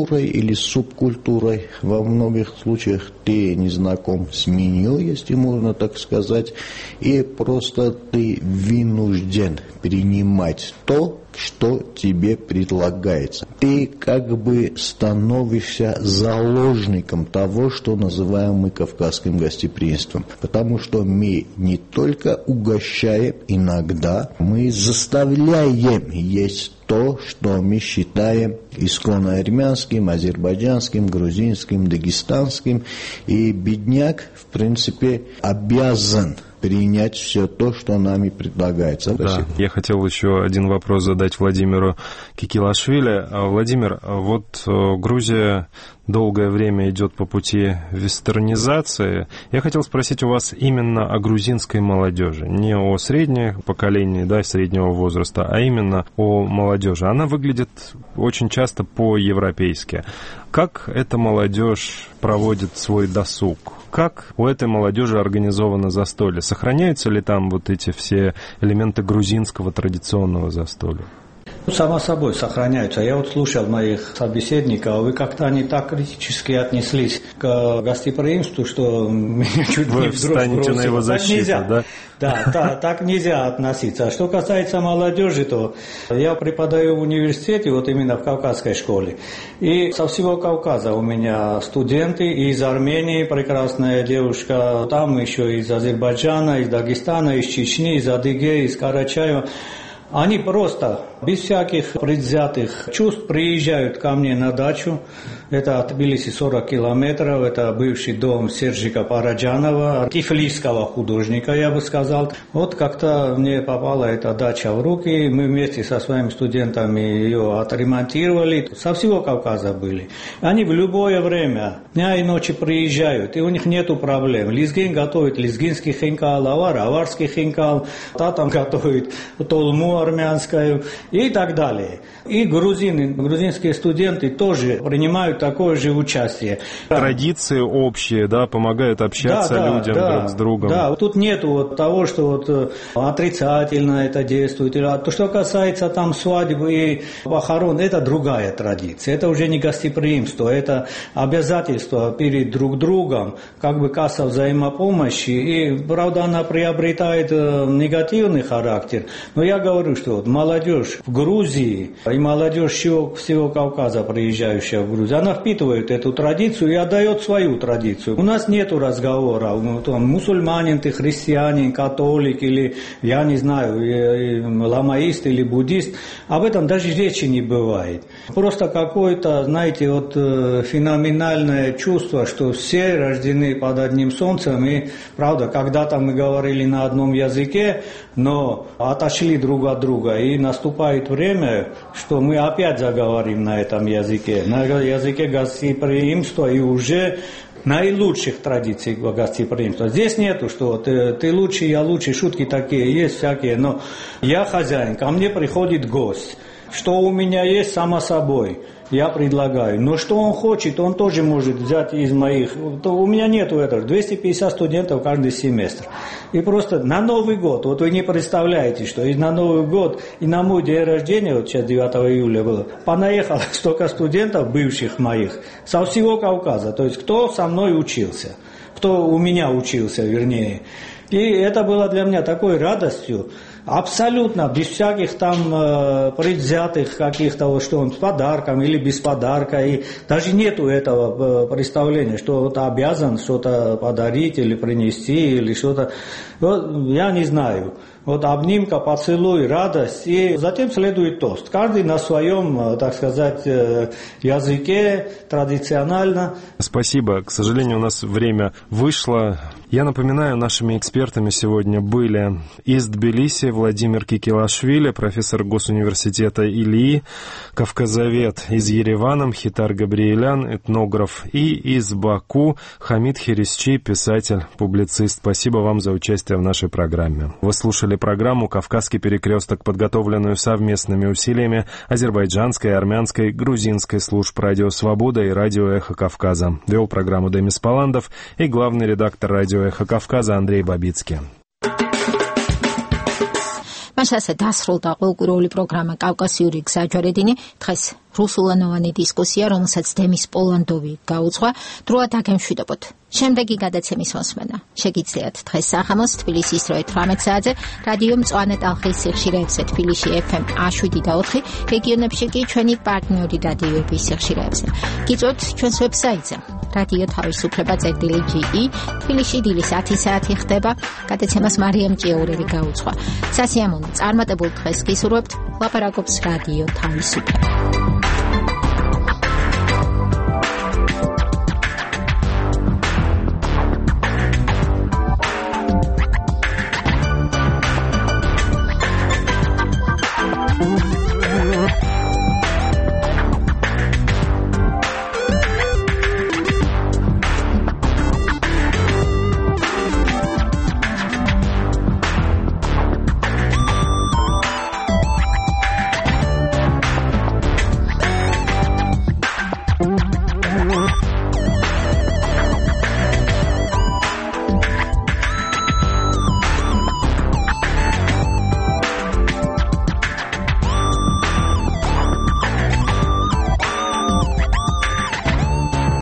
или субкультурой. Во многих случаях ты не знаком с меню, если можно так сказать, и просто ты вынужден принимать то, что тебе предлагается. Ты как бы становишься заложником того, что называем мы кавказским гостеприимством. Потому что мы не только угощаем иногда, мы заставляем есть то, что мы считаем исконно армянским, азербайджанским, грузинским, дагестанским. И бедняк, в принципе, обязан принять все то, что нами предлагается. Да, я хотел еще один вопрос задать Владимиру Кикилашвили. Владимир, вот Грузия долгое время идет по пути вестернизации. Я хотел спросить у вас именно о грузинской молодежи, не о среднем поколении, да, среднего возраста, а именно о молодежи. Она выглядит очень часто по-европейски. Как эта молодежь проводит свой досуг? Как у этой молодежи организовано застолье? Сохраняются ли там вот эти все элементы грузинского традиционного застолья? Ну, само собой, сохраняются. Я вот слушал моих собеседников, вы как-то они так критически отнеслись к гостеприимству, что меня чуть вы не в дрожь встанете на его защиту, да? Да, да, так нельзя относиться. А что касается молодежи, то я преподаю в университете, вот именно в Кавказской школе. И со всего Кавказа у меня студенты из Армении, прекрасная девушка, там еще из Азербайджана, из Дагестана, из Чечни, из Адыгеи, из Карачаева. Они просто без всяких предвзятых чувств приезжают ко мне на дачу. Это от Тбилиси сорок километров, это бывший дом Сержика Параджанова, тифлисского художника, я бы сказал. Вот как-то мне попала эта дача в руки, мы вместе со своими студентами ее отремонтировали. Со всего Кавказа были. Они в любое время, дня и ночи приезжают, и у них нету проблем. Лезгин готовит лезгинский хинкал, авар, аварский хинкал, татам готовит толму армянскую и так далее. И грузины, грузинские студенты тоже принимают такое же участие. Традиции общие, да, помогают общаться да, людям да, друг с другом. Да, тут нету вот того, что вот отрицательно это действует. То, что касается там свадьбы и похорон, это другая традиция. Это уже не гостеприимство, это обязательство перед друг другом, как бы касса взаимопомощи. И, правда, она приобретает негативный характер. Но я говорю, что вот молодежь в Грузии и молодежь всего, всего Кавказа, приезжающая в Грузию, она впитывает эту традицию и отдает свою традицию. У нас нету разговора, там, мусульманин ты, христианин, католик или, я не знаю, ламаист или буддист. Об этом даже речи не бывает. Просто какое-то, знаете, вот феноменальное чувство, что все рождены под одним солнцем. И, правда, когда-то мы говорили на одном языке, но отошли друг от друга. И наступает время, что мы опять заговорим на этом языке. На языке гостеприимства и уже наилучших традиций гостеприимства. Здесь нету, что ты, ты лучше, я лучше, шутки такие есть всякие, но я хозяин, ко мне приходит гость. Что у меня есть, само собой, я предлагаю. Но что он хочет, он тоже может взять из моих. То у меня нету этого. двести пятьдесят студентов каждый семестр. И просто на Новый год, вот вы не представляете, что и на Новый год, и на мой день рождения, вот сейчас девятого июля было, понаехало столько студентов, бывших моих, со всего Кавказа. То есть кто со мной учился, кто у меня учился, вернее. И это было для меня такой радостью. Абсолютно, без всяких там э, предвзятых каких-то, вот, что он с подарком или без подарка. И даже нету этого э, представления, что вот обязан что-то подарить или принести, или что-то. Вот, я не знаю. Вот обнимка, поцелуй, радость, и затем следует тост. Каждый на своем, так сказать, языке, традиционально. Спасибо. К сожалению, у нас время вышло. Я напоминаю, нашими экспертами сегодня были из Тбилиси Владимир Кикилашвили, профессор Госуниверситета Илии, кавказовед из Еревана Мхитар Габриелян, этнограф, и из Баку Хамид Хересчи, писатель, публицист. Спасибо вам за участие в нашей программе. Вы слушали программу «Кавказский перекресток», подготовленную совместными усилиями азербайджанской, армянской, грузинской служб «Радио Свобода» и «Радио Эхо Кавказа». Вел программу Демис Паландов и главный редактор «Радио Эхо Кавказа» Андрей Бабицкий. მას ასე დასრულდა ყოველკვირეული პროგრამა კავკასიური გზაჯვარედინი. დღეს რუსულენოვანი დისკუსია, რომელსაც დემის პოლანდოვი გაუძღვა, დროა დაგემშვიდობოთ. შემდეგი გადაცემის მოსმენა შეგიძლიათ დღეს სახამოს თბილისის რვა ათრამეტ საათზე, რადიო მწვანე ტალხის სიხშირეებზე თბილისში ეფ ემ შვიდ და ოთხი, რეგიონებში კი ჩვენი პარტნიორი რადიოების სიხშირეებზე. გიწვევთ ჩვენს ვებსაიტზე რადიო თავისუფლება წერტილი ჯი ი, თბილისში დილის ათი საათი ხდება, გადაცემას მარიამ ჭიაურელი გაუძღვა. სასიამოვნო წარმატებულ დღეს გისურვებთ, ლაპარაკობს რადიო თავისუფლება.